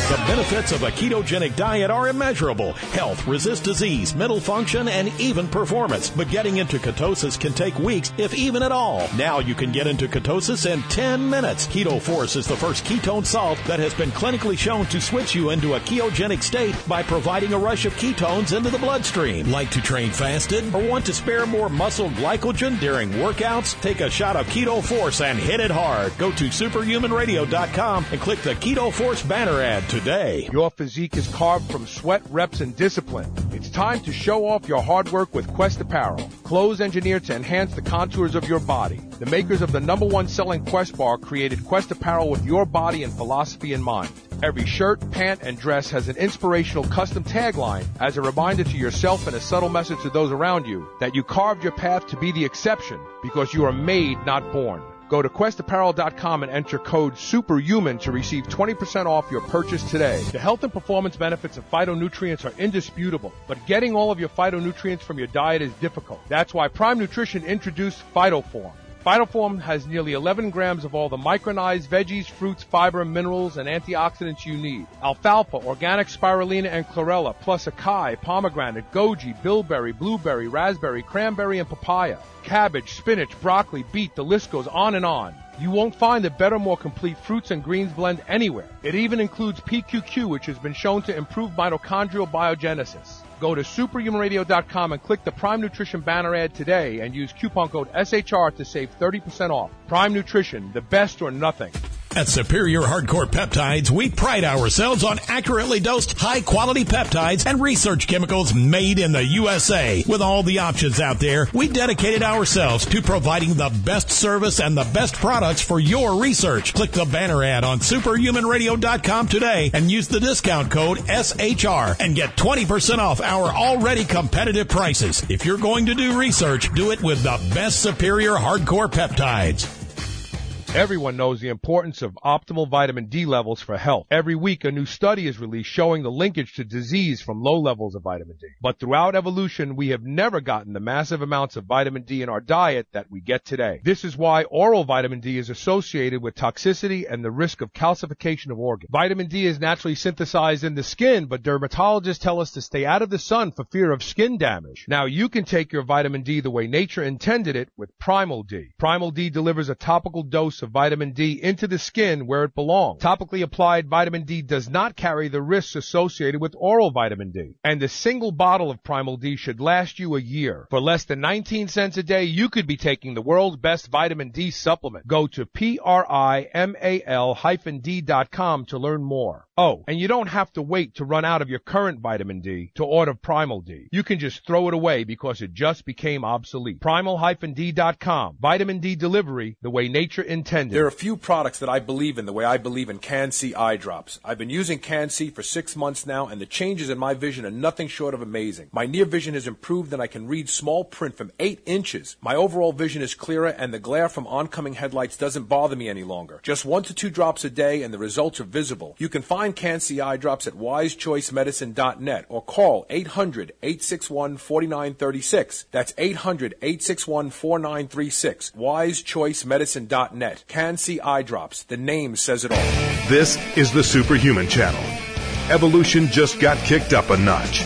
benefits of a ketogenic diet are immeasurable. Health, resist disease, mental function, and even performance. But getting into ketosis can take weeks, if even at all. Now you can get into ketosis in ten minutes. Keto Force is the first ketone salt that has been clinically shown to switch you into a ketogenic state by providing a rush of ketones into the bloodstream. Like to train fasted or want to spare more muscle glycogen during workouts? Take a shot of Keto Force and hit it hard. Go to superhuman radio dot com and click the Keto Force banner ad today. Your physique is carved from sweat, reps, and discipline. It's time to show off your hard work with Quest Apparel. Clothes engineered to enhance the contours of your body. The makers of the number one selling Quest bar created Quest Apparel with your body and philosophy in mind. Every shirt, pant, and dress has an inspirational custom tagline as a reminder to yourself and a subtle message to those around you that you carved your path to be the exception because you are made, not born. Go to quest apparel dot com and enter code SUPERHUMAN to receive twenty percent off your purchase today. The health and performance benefits of phytonutrients are indisputable, but getting all of your phytonutrients from your diet is difficult. That's why Prime Nutrition introduced PhytoForm. PhytoForm has nearly eleven grams of all the micronized veggies, fruits, fiber, minerals, and antioxidants you need. Alfalfa, organic spirulina, and chlorella, plus acai, pomegranate, goji, bilberry, blueberry, raspberry, cranberry, and papaya. Cabbage, spinach, broccoli, beet, the list goes on and on. You won't find a better, more complete fruits and greens blend anywhere. It even includes P Q Q, which has been shown to improve mitochondrial biogenesis. Go to superhuman radio dot com and click the Prime Nutrition banner ad today and use coupon code S H R to save thirty percent off. Prime Nutrition, the best or nothing. At Superior Hardcore Peptides, we pride ourselves on accurately dosed, high-quality peptides and research chemicals made in the U S A. With all the options out there, we dedicated ourselves to providing the best service and the best products for your research. Click the banner ad on superhuman radio dot com today and use the discount code S H R and get twenty percent off our already competitive prices. If you're going to do research, do it with the best Superior Hardcore Peptides. Everyone knows the importance of optimal vitamin D levels for health. Every week, a new study is released showing the linkage to disease from low levels of vitamin D. But throughout evolution, we have never gotten the massive amounts of vitamin D in our diet that we get today. This is why oral vitamin D is associated with toxicity and the risk of calcification of organs. Vitamin D is naturally synthesized in the skin, but dermatologists tell us to stay out of the sun for fear of skin damage. Now, you can take your vitamin D the way nature intended it with Primal D. Primal D delivers a topical dose of vitamin D into the skin where it belongs. Topically applied vitamin D does not carry the risks associated with oral vitamin D. And a single bottle of Primal D should last you a year. For less than nineteen cents a day, you could be taking the world's best vitamin D supplement. Go to P R I M A L hyphen D dot com to learn more. Oh, and you don't have to wait to run out of your current vitamin D to order Primal D. You can just throw it away because it just became obsolete. Primal D dot com. Vitamin D delivery the way nature intended. There are a few products that I believe in the way I believe in Can-C eye drops. I've been using Can-C for six months now, and the changes in my vision are nothing short of amazing. My near vision has improved, and I can read small print from eight inches. My overall vision is clearer, and the glare from oncoming headlights doesn't bother me any longer. Just one to two drops a day, and the results are visible. You can find Can-C eye drops at wise choice medicine dot net or call eight hundred, eight six one, four nine three six. That's eight hundred, eight six one, four nine three six. wise choice medicine dot net. Can-C eye drops. The name says it all. This is the Superhuman Channel. Evolution just got kicked up a notch.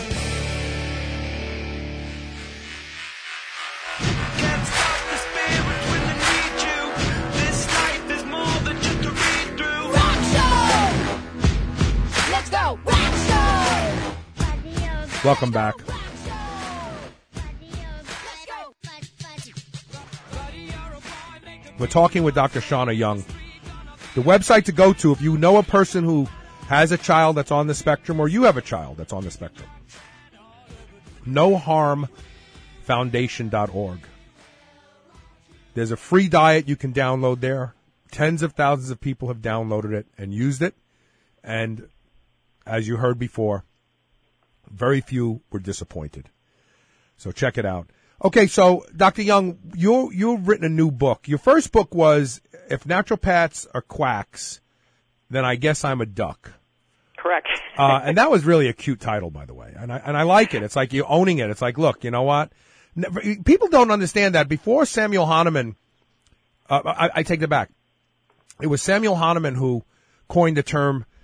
Welcome back. We're talking with Doctor Shauna Young. The website to go to if you know a person who has a child that's on the spectrum or you have a child that's on the spectrum. no harm foundation dot org. There's a free diet you can download there. Tens of thousands of people have downloaded it and used it. And as you heard before, very few were disappointed. So check it out. Okay, so Doctor Young, you you've written a new book. Your first book was If Naturopaths Are Quacks, Then I Guess I'm a Duck. Correct. uh, and that was really a cute title, by the way. And I and I like it. It's like you're owning it. It's like, look, you know what? People don't understand that. Before Samuel Hahnemann, uh, I, I take it back. It was Samuel Hahnemann who coined the term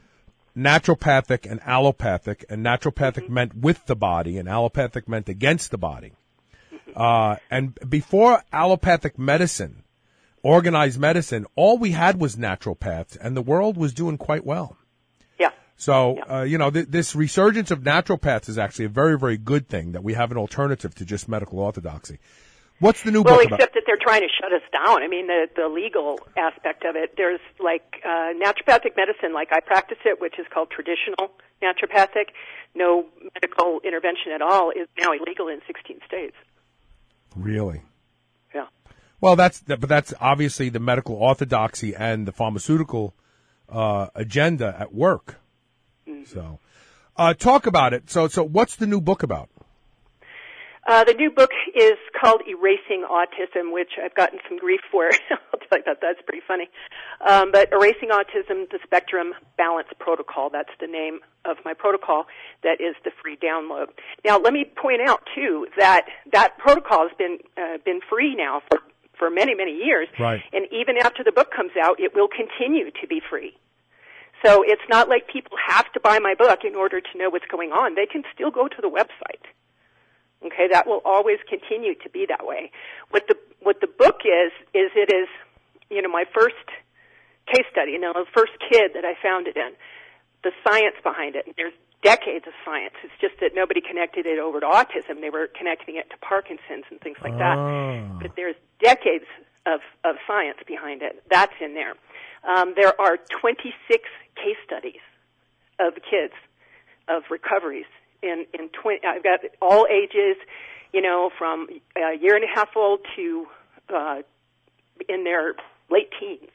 naturopathic and allopathic, and naturopathic mm-hmm. meant with the body, and allopathic meant against the body. Uh, and before allopathic medicine, organized medicine, all we had was naturopaths, and the world was doing quite well. Yeah. So, yeah. Uh, you know, th- this resurgence of naturopaths is actually a very, very good thing, that we have an alternative to just medical orthodoxy. What's the new well, book about? Well, except that they're trying to shut us down. I mean, the, the legal aspect of it, there's like uh, naturopathic medicine, like I practice it, which is called traditional naturopathic. No medical intervention at all is now illegal in sixteen states. Really? Yeah. Well, that's but that's obviously the medical orthodoxy and the pharmaceutical uh, agenda at work. Mm-hmm. So, uh, talk about it. So, so what's the new book about? Uh, the new book is called Erasing Autism, which I've gotten some grief for. I'll tell you about that. It's pretty funny. Um, but Erasing Autism, the Spectrum Balance Protocol, that's the name of my protocol. That is the free download. Now, let me point out, too, that that protocol has been uh, been free now for, for many, many years. Right. And even after the book comes out, it will continue to be free. So it's not like people have to buy my book in order to know what's going on. They can still go to the website. Okay, that will always continue to be that way. What the what the book is is it is, you know, my first case study. You know, the first kid that I found it in, the science behind it. There's decades of science. It's just that nobody connected it over to autism. They were connecting it to Parkinson's and things like that. Oh. But there's decades of of science behind it. That's in there. Um, there are twenty-six case studies of kids of recoveries. In, in twenty, I've got all ages, you know, from a year and a half old to uh, in their late teens.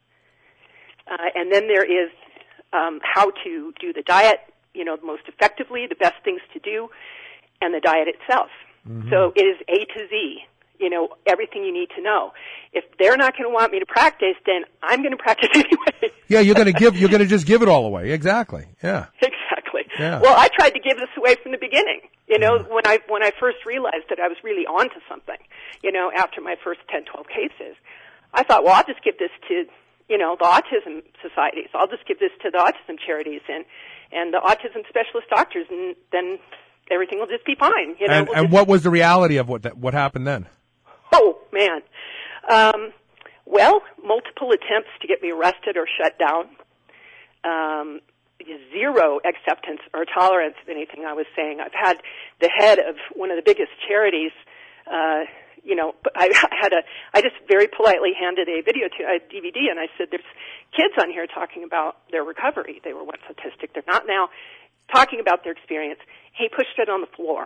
Uh, and then there is um, how to do the diet, you know, most effectively, the best things to do, and the diet itself. Mm-hmm. So it is A to Z, you know, everything you need to know. If they're not going to want me to practice, then I'm going to practice anyway. Yeah, you're going to give, you're going to just give it all away. Exactly. Yeah. Exactly. Yeah. Well, I tried to give this away from the beginning. You know, yeah. when I when I first realized that I was really onto something, you know, after my first ten, twelve cases, I thought, well, I'll just give this to, you know, the autism societies. I'll just give this to the autism charities and and the autism specialist doctors, and then everything will just be fine. You know. And, we'll and just... what was the reality of what that, what happened then? Oh man. Um, well, multiple attempts to get me arrested or shut down. Um, zero acceptance or tolerance of anything I was saying. I've had the head of one of the biggest charities, uh, you know, I had a, I just very politely handed a video to a D V D and I said, there's kids on here talking about their recovery. They were once autistic. They're not now, talking about their experience. He pushed it on the floor.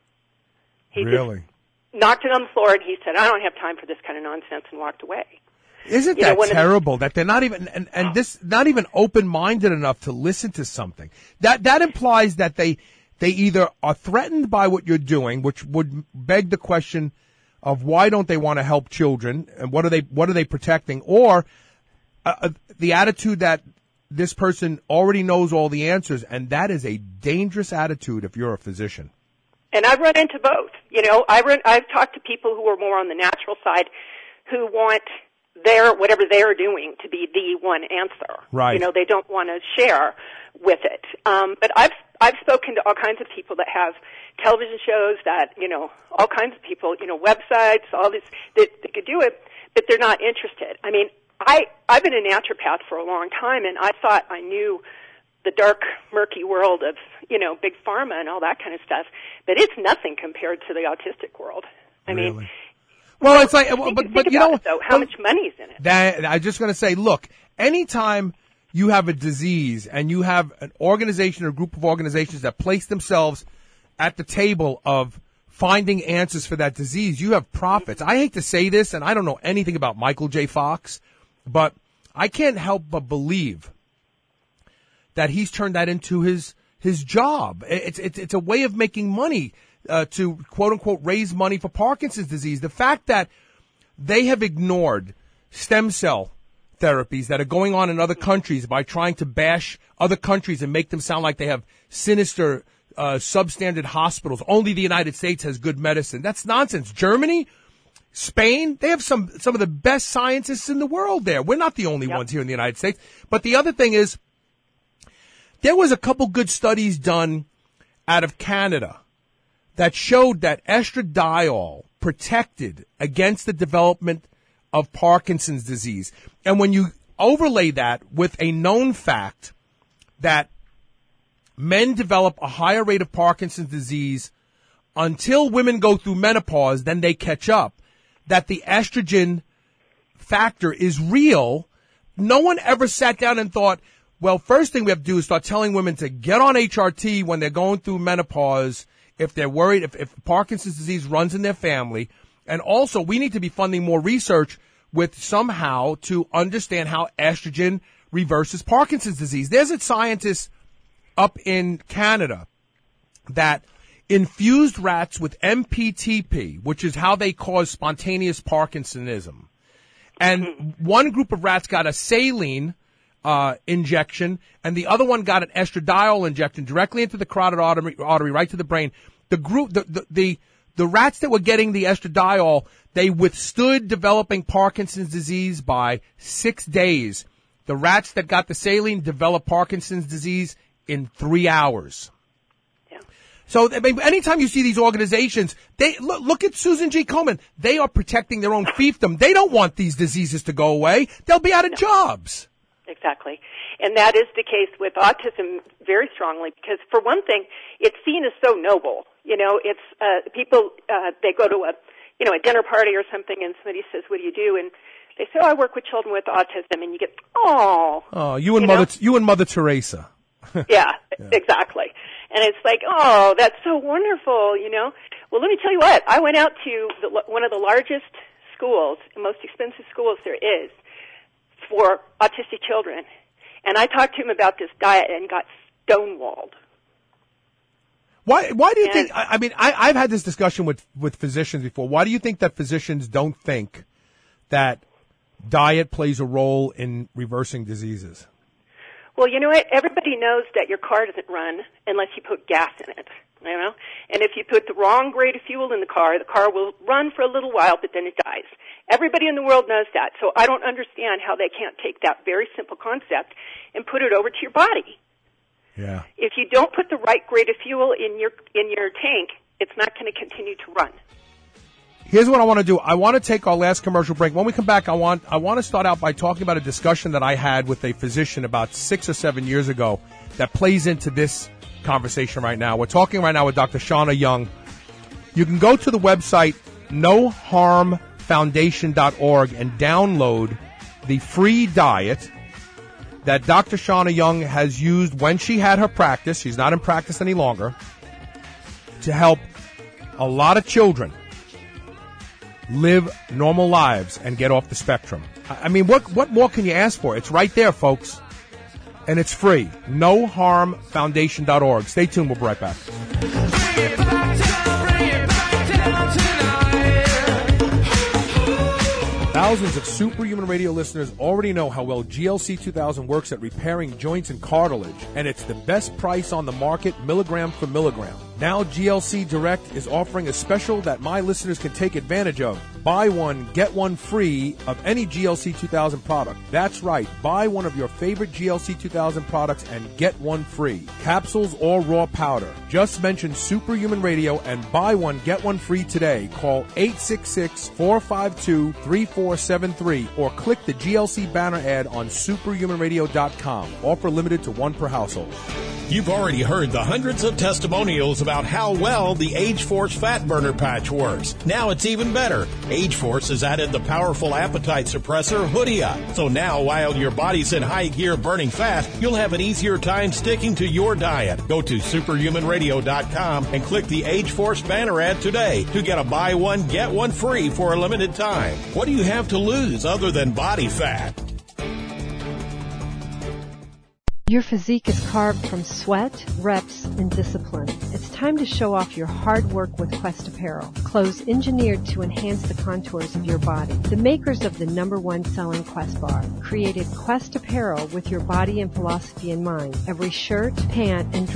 He really? Knocked it on the floor and he said, I don't have time for this kind of nonsense, and walked away. Isn't you that know, terrible that they're not even, and, and this, not even open-minded enough to listen to something? That, that implies that they, they either are threatened by what you're doing, which would beg the question of why don't they want to help children, and what are they, what are they protecting? Or, uh, the attitude that this person already knows all the answers, and that is a dangerous attitude if you're a physician. And I've run into both. You know, I run, I've talked to people who are more on the natural side who want their, whatever they're doing to be the one answer. Right. You know, they don't want to share with it. Um, but I've, I've spoken to all kinds of people that have television shows that, you know, all kinds of people, you know, websites, all this, that they could do it, but they're not interested. I mean, I, I've been a naturopath for a long time, and I thought I knew the dark, murky world of, you know, big pharma and all that kind of stuff, but it's nothing compared to the autistic world. I really? mean, well, it's like, well, think, but, think but you know, it, though, how much money's in it? That, I'm just going to say, look, anytime you have a disease and you have an organization or a group of organizations that place themselves at the table of finding answers for that disease, you have profits. I hate to say this, and I don't know anything about Michael J. Fox, but I can't help but believe that he's turned that into his his job. It's it's it's a way of making money uh, to quote unquote raise money for Parkinson's disease. The fact that they have ignored stem cell therapies that are going on in other countries by trying to bash other countries and make them sound like they have sinister uh, substandard hospitals. Only the United States has good medicine. That's nonsense. Germany, Spain, they have some some of the best scientists in the world there. We're not the only yep. ones here in the United States. But the other thing is, there was a couple good studies done out of Canada that showed that estradiol protected against the development of Parkinson's disease. And when you overlay that with a known fact that men develop a higher rate of Parkinson's disease until women go through menopause, then they catch up, that the estrogen factor is real, no one ever sat down and thought, well, first thing we have to do is start telling women to get on H R T when they're going through menopause, if they're worried, if, if Parkinson's disease runs in their family. And also, we need to be funding more research with somehow to understand how estrogen reverses Parkinson's disease. There's a scientist up in Canada that infused rats with M P T P, which is how they cause spontaneous Parkinsonism. And one group of rats got a saline uh injection, and the other one got an estradiol injection directly into the carotid artery, artery right to the brain. The group, the, the, the, the rats that were getting the estradiol, they withstood developing Parkinson's disease by six days. The rats that got the saline developed Parkinson's disease in three hours. Yeah. So I mean, anytime you see these organizations, they look, look at Susan G. Komen. They are protecting their own fiefdom. They don't want these diseases to go away. They'll be out of jobs. Exactly. And that is the case with autism very strongly because, for one thing, it's seen as so noble. You know, it's uh, people, uh, they go to a, you know, a dinner party or something and somebody says, what do you do? And they say, oh, I work with children with autism. And you get, oh. Oh, you and you Mother, know? you and Mother Teresa. yeah, yeah, exactly. And it's like, oh, that's so wonderful, you know. Well, let me tell you what. I went out to the, one of the largest schools, the most expensive schools there is, for autistic children. And I talked to him about this diet and got stonewalled. Why, why do you and, think, I, I mean, I, I've had this discussion with, with physicians before. Why do you think that physicians don't think that diet plays a role in reversing diseases? Well, you know what? Everybody knows that your car doesn't run unless you put gas in it, you know? And if you put the wrong grade of fuel in the car, the car will run for a little while, but then it dies. Everybody in the world knows that. So I don't understand how they can't take that very simple concept and put it over to your body. Yeah. If you don't put the right grade of fuel in your in your tank, it's not going to continue to run. Here's what I want to do. I want to take our last commercial break. When we come back, I want I want to start out by talking about a discussion that I had with a physician about six or seven years ago that plays into this conversation right now. We're talking right now with Doctor Shauna Young. You can go to the website no harm foundation dot org and download the free diet that Doctor Shauna Young has used when she had her practice. She's not in practice any longer. To help a lot of children live normal lives and get off the spectrum. I mean, what what more can you ask for? It's right there, folks. And it's free. no harm foundation dot org. Stay tuned. We'll be right back. Thousands of Superhuman Radio listeners already know how well G L C two thousand works at repairing joints and cartilage, and it's the best price on the market, milligram for milligram. Now G L C Direct is offering a special that my listeners can take advantage of. Buy one, get one free of any G L C two thousand product. That's right. Buy one of your favorite G L C two thousand products and get one free. Capsules or raw powder. Just mention Superhuman Radio and buy one, get one free today. Call eight six six, four five two, three four seven three or click the G L C banner ad on superhuman radio dot com. Offer limited to one per household. You've already heard the hundreds of testimonials about how well the Age Force Fat Burner Patch works. Now it's even better. Age Force has added the powerful appetite suppressor Hoodia. So now while your body's in high gear burning fat, you'll have an easier time sticking to your diet. Go to superhuman radio dot com and click the Age Force banner ad today to get a buy one, get one free for a limited time. What do you have to lose other than body fat? Your physique is carved from sweat, reps, and discipline. It's time to show off your hard work with Quest Apparel. Clothes engineered to enhance the contours of your body. The makers of the number one selling Quest bar created Quest Apparel with your body and philosophy in mind. Every shirt, pant, and dress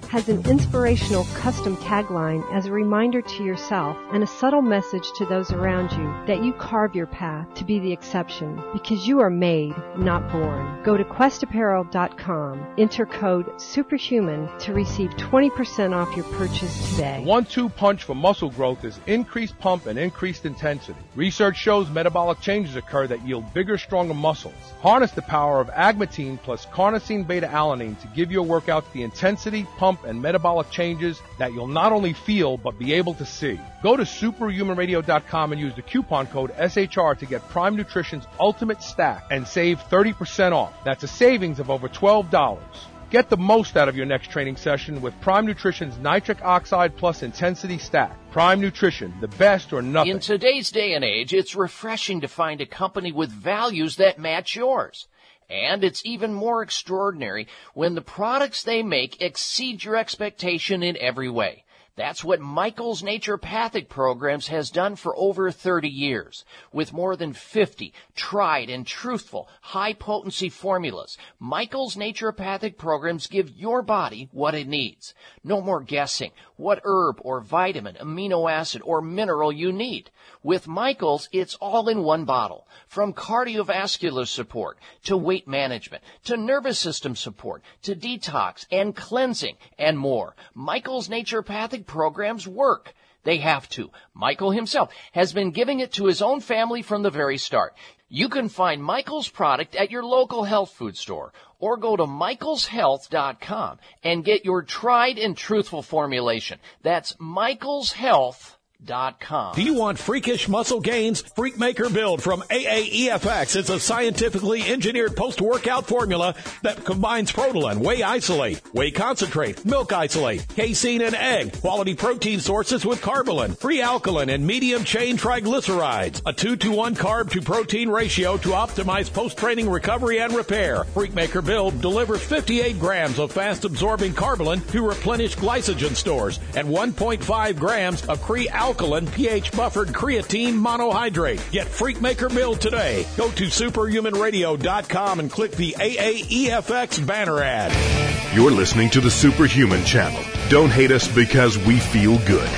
has an inspirational custom tagline as a reminder to yourself and a subtle message to those around you that you carve your path to be the exception because you are made, not born. Go to quest apparel dot com, enter code SUPERHUMAN to receive twenty percent off your purchase today. One two punch for muscle growth is increased pump and increased intensity. Research shows metabolic changes occur that yield bigger, stronger muscles. Harness the power of agmatine plus carnosine beta-alanine to give your workouts the intensity, pump, and metabolic changes that you'll not only feel but be able to see. Go to superhuman radio dot com and use the coupon code S H R to get Prime Nutrition's Ultimate Stack and save thirty percent off. That's a savings of over twelve dollars. Get the most out of your next training session with Prime Nutrition's Nitric Oxide Plus Intensity Stack. Prime Nutrition, the best or nothing. In today's day and age, it's refreshing to find a company with values that match yours. And it's even more extraordinary when the products they make exceed your expectation in every way. That's what Michael's Naturopathic Programs has done for over thirty years. With more than fifty tried and truthful high-potency formulas, Michael's Naturopathic Programs give your body what it needs. No more guessing what herb or vitamin, amino acid, or mineral you need. With Michael's, it's all in one bottle. From cardiovascular support to weight management to nervous system support to detox and cleansing and more. Michael's Naturopathic Programs work. They have to. Michael himself has been giving it to his own family from the very start. You can find Michael's product at your local health food store or go to michaels health dot com and get your tried and truthful formulation. That's michaels health dot com. Do you want freakish muscle gains? Freakmaker Build from A A E F X is a scientifically engineered post-workout formula that combines Protolan, whey isolate, whey concentrate, milk isolate, casein, and egg, quality protein sources with Carbolin, free alkaline, and medium-chain triglycerides. A two to one carb-to-protein ratio to optimize post-training recovery and repair. Freakmaker Build delivers fifty-eight grams of fast-absorbing Carbolin to replenish glycogen stores and one point five grams of pre-alkaline Alkaline pH-buffered creatine monohydrate. Get Freakmaker Build today. Go to superhuman radio dot com and click the A A E F X banner ad. You're listening to the Superhuman Channel. Don't hate us because we feel good.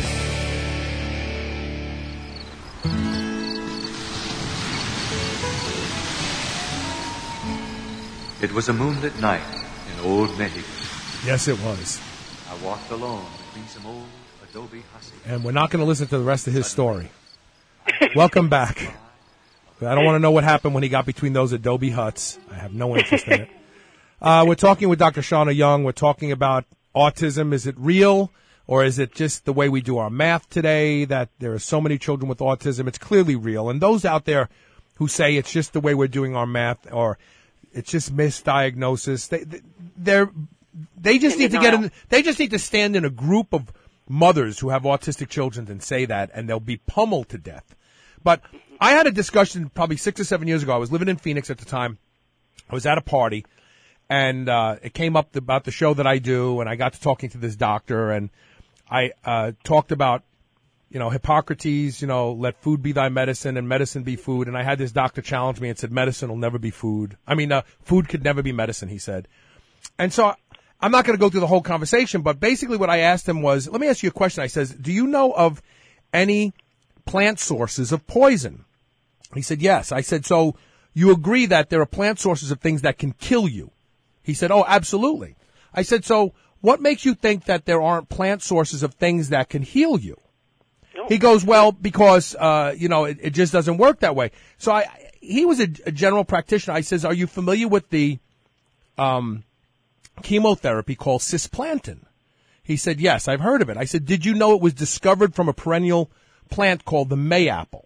It was a moonlit night in old Mexico. Yes, it was. I walked alone between some old adobe hussy. And we're not going to listen to the rest of his story. Welcome back. I don't want to know what happened when he got between those adobe huts. I have no interest in it. Uh, we're talking with Doctor Shauna Young. We're talking about autism. Is it real, or is it just the way we do our math today, that there are so many children with autism? It's clearly real. And those out there who say it's just the way we're doing our math, or it's just misdiagnosis, they, they're, they just need to get in, they just need to stand in a group of mothers who have autistic children and say that, and they'll be pummeled to death. But I had a discussion probably six or seven years ago. I was living in Phoenix at the time. I was at a party, and uh, it came up about the show that I do, and I got to talking to this doctor, and I uh, talked about, you know, Hippocrates, you know, let food be thy medicine and medicine be food. And I had this doctor challenge me and said, medicine will never be food. I mean, uh, food could never be medicine, he said. And so I'm not going to go through the whole conversation, but basically what I asked him was, let me ask you a question. I says, do you know of any plant sources of poison? He said, yes. I said, so you agree that there are plant sources of things that can kill you? He said, oh, absolutely. I said, so what makes you think that there aren't plant sources of things that can heal you? No. He goes, well, because, uh, you know, it, it just doesn't work that way. So I, he was a, a general practitioner. I says, are you familiar with the, um, chemotherapy called cisplantin? He said, yes, I've heard of it. I said, did you know it was discovered from a perennial plant called the mayapple?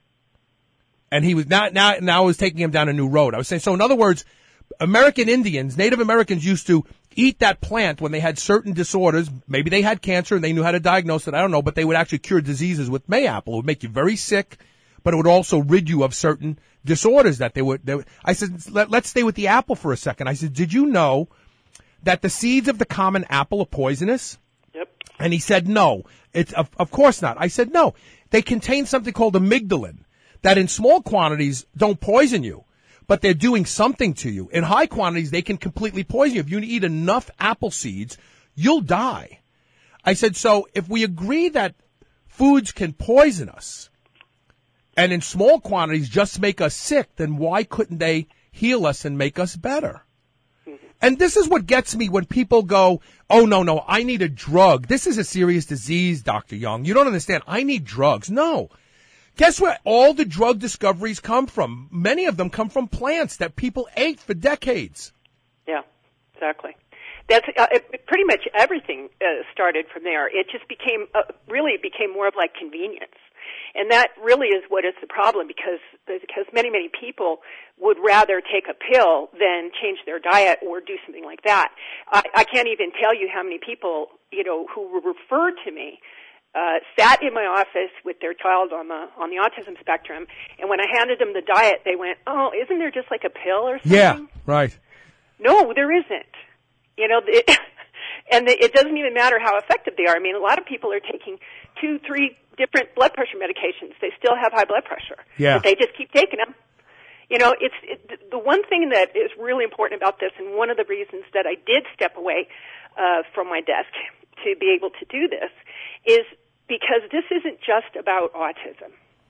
And he was now, now, now I was taking him down a new road. I was saying, so in other words, American Indians, Native Americans used to eat that plant when they had certain disorders. Maybe they had cancer and they knew how to diagnose it. I don't know, but they would actually cure diseases with mayapple. It would make you very sick, but it would also rid you of certain disorders that they would, they would. I said, Let, let's stay with the apple for a second. I said, did you know that the seeds of the common apple are poisonous? Yep. And he said, no, it's of, of course not. I said, no, they contain something called amygdalin that in small quantities don't poison you, but they're doing something to you. In high quantities, they can completely poison you. If you eat enough apple seeds, you'll die. I said, so if we agree that foods can poison us and in small quantities just make us sick, then why couldn't they heal us and make us better? And this is what gets me when people go, oh, no, no, I need a drug. This is a serious disease, Doctor Young. You don't understand. I need drugs. No. Guess where all the drug discoveries come from? Many of them come from plants that people ate for decades. Yeah, exactly. That's uh, it, pretty much everything uh, started from there. It just became, uh, really became more of like convenience. And that really is what is the problem, because because many, many people would rather take a pill than change their diet or do something like that. I, I can't even tell you how many people, you know, who were referred to me uh, sat in my office with their child on the on the autism spectrum, and when I handed them the diet, they went, "Oh, isn't there just like a pill or something?" Yeah, right. No, there isn't. You know, it, and it doesn't even matter how effective they are. I mean, a lot of people are taking two, three different blood pressure medications. They still have high blood pressure. Yeah. But they just keep taking them. You know, it's it, the one thing that is really important about this, and one of the reasons that I did step away uh, from my desk to be able to do this, is because this isn't just about autism.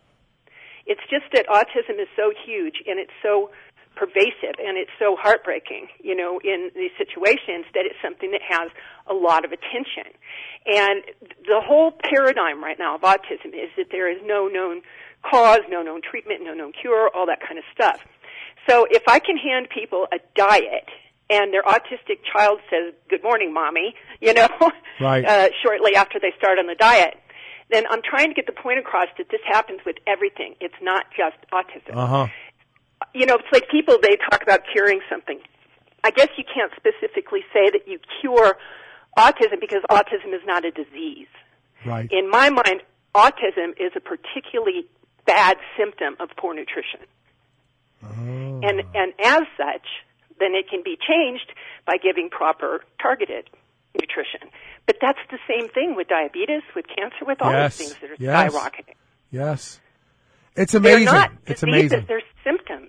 It's just that autism is so huge and it's so pervasive and it's so heartbreaking, you know, in these situations, that it's something that has a lot of attention. And the whole paradigm right now of autism is that there is no known cause, no known treatment, no known cure, all that kind of stuff. So if I can hand people a diet and their autistic child says, "Good morning, Mommy," you know, right. uh, shortly after they start on the diet, then I'm trying to get the point across that this happens with everything. It's not just autism. Uh-huh. You know, it's like people, they talk about curing something. I guess you can't specifically say that you cure autism because autism is not a disease. Right. In my mind, autism is a particularly bad symptom of poor nutrition. Oh. And, and as such, then it can be changed by giving proper targeted nutrition. But that's the same thing with diabetes, with cancer, with all yes. these things that are yes. skyrocketing. Yes. It's amazing. They're not it's diseases, amazing. they're symptoms.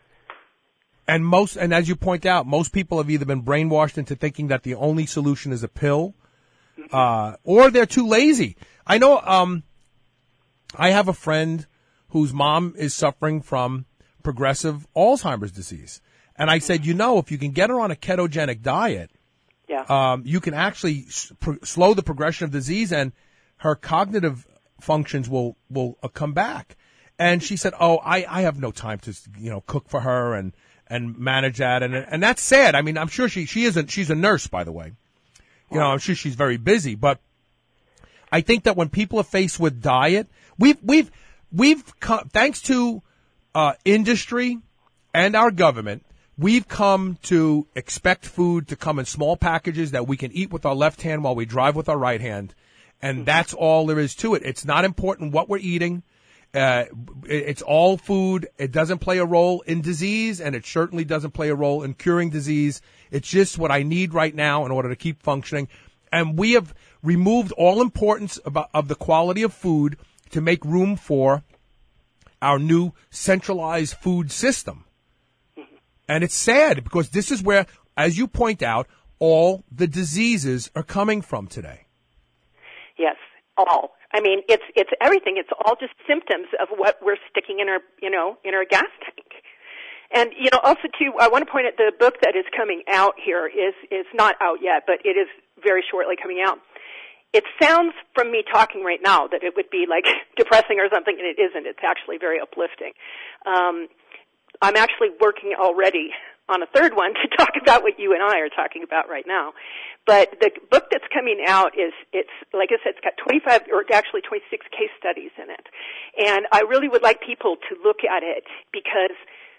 And most, and as you point out, most people have either been brainwashed into thinking that the only solution is a pill, mm-hmm. uh, or they're too lazy. I know, um, I have a friend whose mom is suffering from progressive Alzheimer's disease. And I said, you know, if you can get her on a ketogenic diet, yeah. um, you can actually s- pro- slow the progression of disease and her cognitive functions will, will uh, come back. And she said, oh, I, I have no time to, you know, cook for her and, and manage that. And, and that's sad. I mean, I'm sure she, she isn't, she's a nurse, by the way. You know, I'm sure she's very busy, but I think that when people are faced with diet, we've, we've, we've come, thanks to, uh, industry and our government, we've come to expect food to come in small packages that we can eat with our left hand while we drive with our right hand. And that's all there is to it. It's not important what we're eating. Uh, it's all food. It doesn't play a role in disease, and it certainly doesn't play a role in curing disease. It's just what I need right now in order to keep functioning. And we have removed all importance about, of the quality of food to make room for our new centralized food system. And it's sad because this is where, as you point out, all the diseases are coming from today. Yes, all. I mean, it's it's everything. It's all just symptoms of what we're sticking in our, you know, in our gas tank. And, you know, also, too, I want to point out the book that is coming out here is, is not out yet, but it is very shortly coming out. It sounds from me talking right now that it would be, like, depressing or something, and it isn't. It's actually very uplifting. Um, I'm actually working already on a third one to talk about what you and I are talking about right now. But the book that's coming out is, it's, like I said, it's got twenty-five, or actually twenty-six case studies in it. And I really would like people to look at it because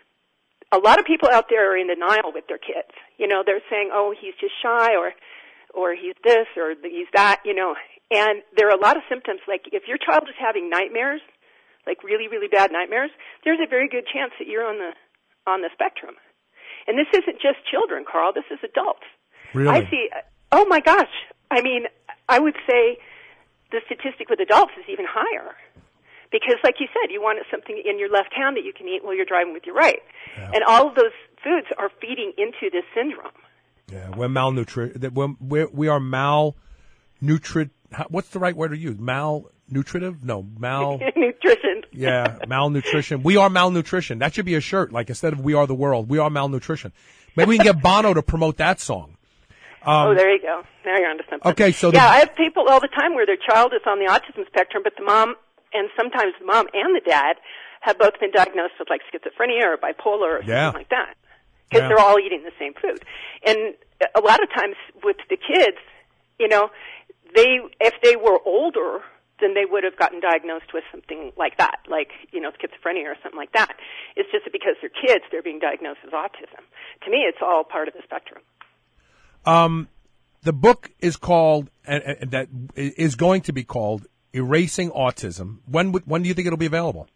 a lot of people out there are in denial with their kids. You know, they're saying, oh, he's just shy, or, or he's this, or he's that, you know. And there are a lot of symptoms, like if your child is having nightmares, like really, really bad nightmares, there's a very good chance that you're on the, on the spectrum. And this isn't just children, Carl, this is adults. Really? I see, oh my gosh, I mean, I would say the statistic with adults is even higher. Because like you said, you want something in your left hand that you can eat while you're driving with your right. Yeah. And all of those foods are feeding into this syndrome. Yeah, we're malnutrition. We're, we're, we are malnutri. What's the right word to use? Malnutritive? No, mal. Nutrition. Yeah, malnutrition. We are malnutrition. That should be a shirt. Like instead of "We Are the World," we are malnutrition. Maybe we can get Bono to promote that song. Um, oh, there you go. Now you're onto something. Okay, so yeah, the, I have people all the time where their child is on the autism spectrum, but the mom and sometimes the mom and the dad have both been diagnosed with like schizophrenia or bipolar or something yeah. like that because yeah. they're all eating the same food. And a lot of times with the kids, you know, they if they were older, then they would have gotten diagnosed with something like that, like, you know, schizophrenia or something like that. It's just that because they're kids, they're being diagnosed with autism. To me, it's all part of the spectrum. Um, the book is called, and, and that is going to be called, Erasing Autism. When would, when do you think it'll be available?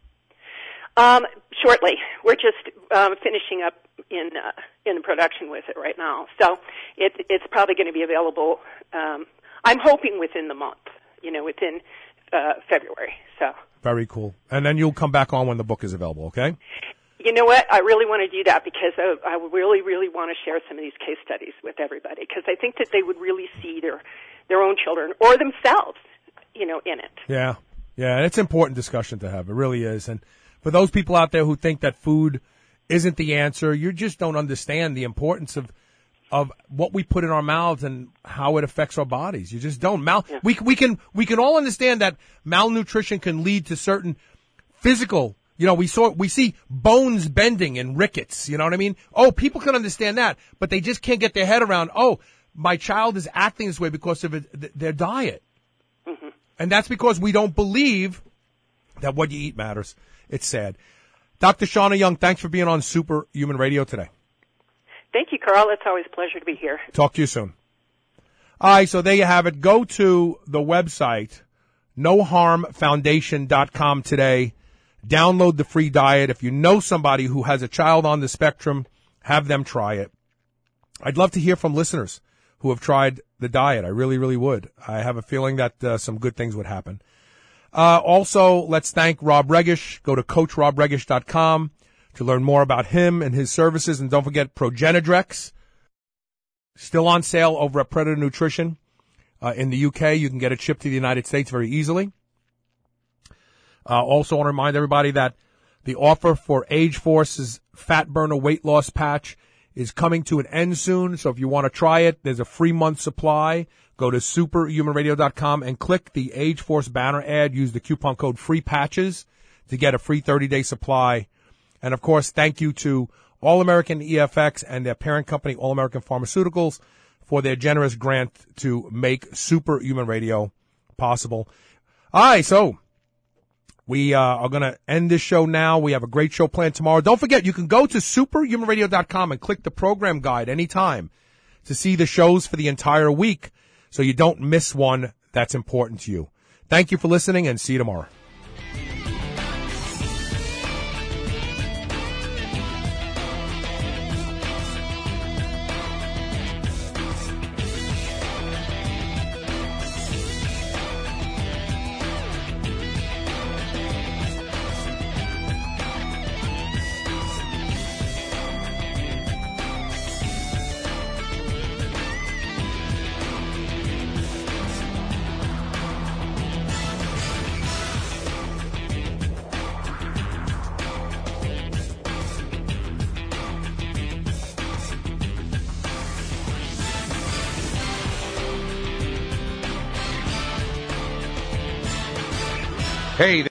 Um, shortly. We're just um, finishing up in uh, in production with it right now, so it, it's probably going to be available. Um, I'm hoping within the month. You know, within uh, February. So. Very cool. And then you'll come back on when the book is available. Okay. You know what? I really want to do that because I, I really, really want to share some of these case studies with everybody because I think that they would really see their their own children or themselves, you know, in it. Yeah, yeah, it's an important discussion to have. It really is. And for those people out there who think that food isn't the answer, you just don't understand the importance of of what we put in our mouths and how it affects our bodies. You just don't. Mal- yeah. We we can we can all understand that malnutrition can lead to certain physical. You know, we saw, we see bones bending and rickets, you know what I mean? Oh, people can understand that, but they just can't get their head around, oh, my child is acting this way because of it, their diet. Mm-hmm. And that's because we don't believe that what you eat matters. It's sad. Doctor Shauna Young, thanks for being on Superhuman Radio today. Thank you, Carl. It's always a pleasure to be here. Talk to you soon. All right, so there you have it. Go to the website, no harm foundation dot com today. Download the free diet. If you know somebody who has a child on the spectrum, have them try it. I'd love to hear from listeners who have tried the diet. I really, really would. I have a feeling that uh, some good things would happen. Uh, also, let's thank Rob Regish. Go to coach rob regish dot com to learn more about him and his services. And don't forget Progenidrex, still on sale over at Predator Nutrition. Uh, in the U K, you can get it shipped to the United States very easily. Uh, also want to remind everybody that the offer for Age Force's Fat Burner Weight Loss Patch is coming to an end soon. So if you want to try it, there's a free month supply. Go to superhuman radio dot com and click the Age Force banner ad. Use the coupon code FREEPATCHES to get a free thirty-day supply. And, of course, thank you to All American E F X and their parent company, All American Pharmaceuticals, for their generous grant to make Superhuman Radio possible. All right, so we uh, are going to end this show now. We have a great show planned tomorrow. Don't forget, you can go to superhuman radio dot com and click the program guide anytime to see the shows for the entire week so you don't miss one that's important to you. Thank you for listening, and see you tomorrow. Hey.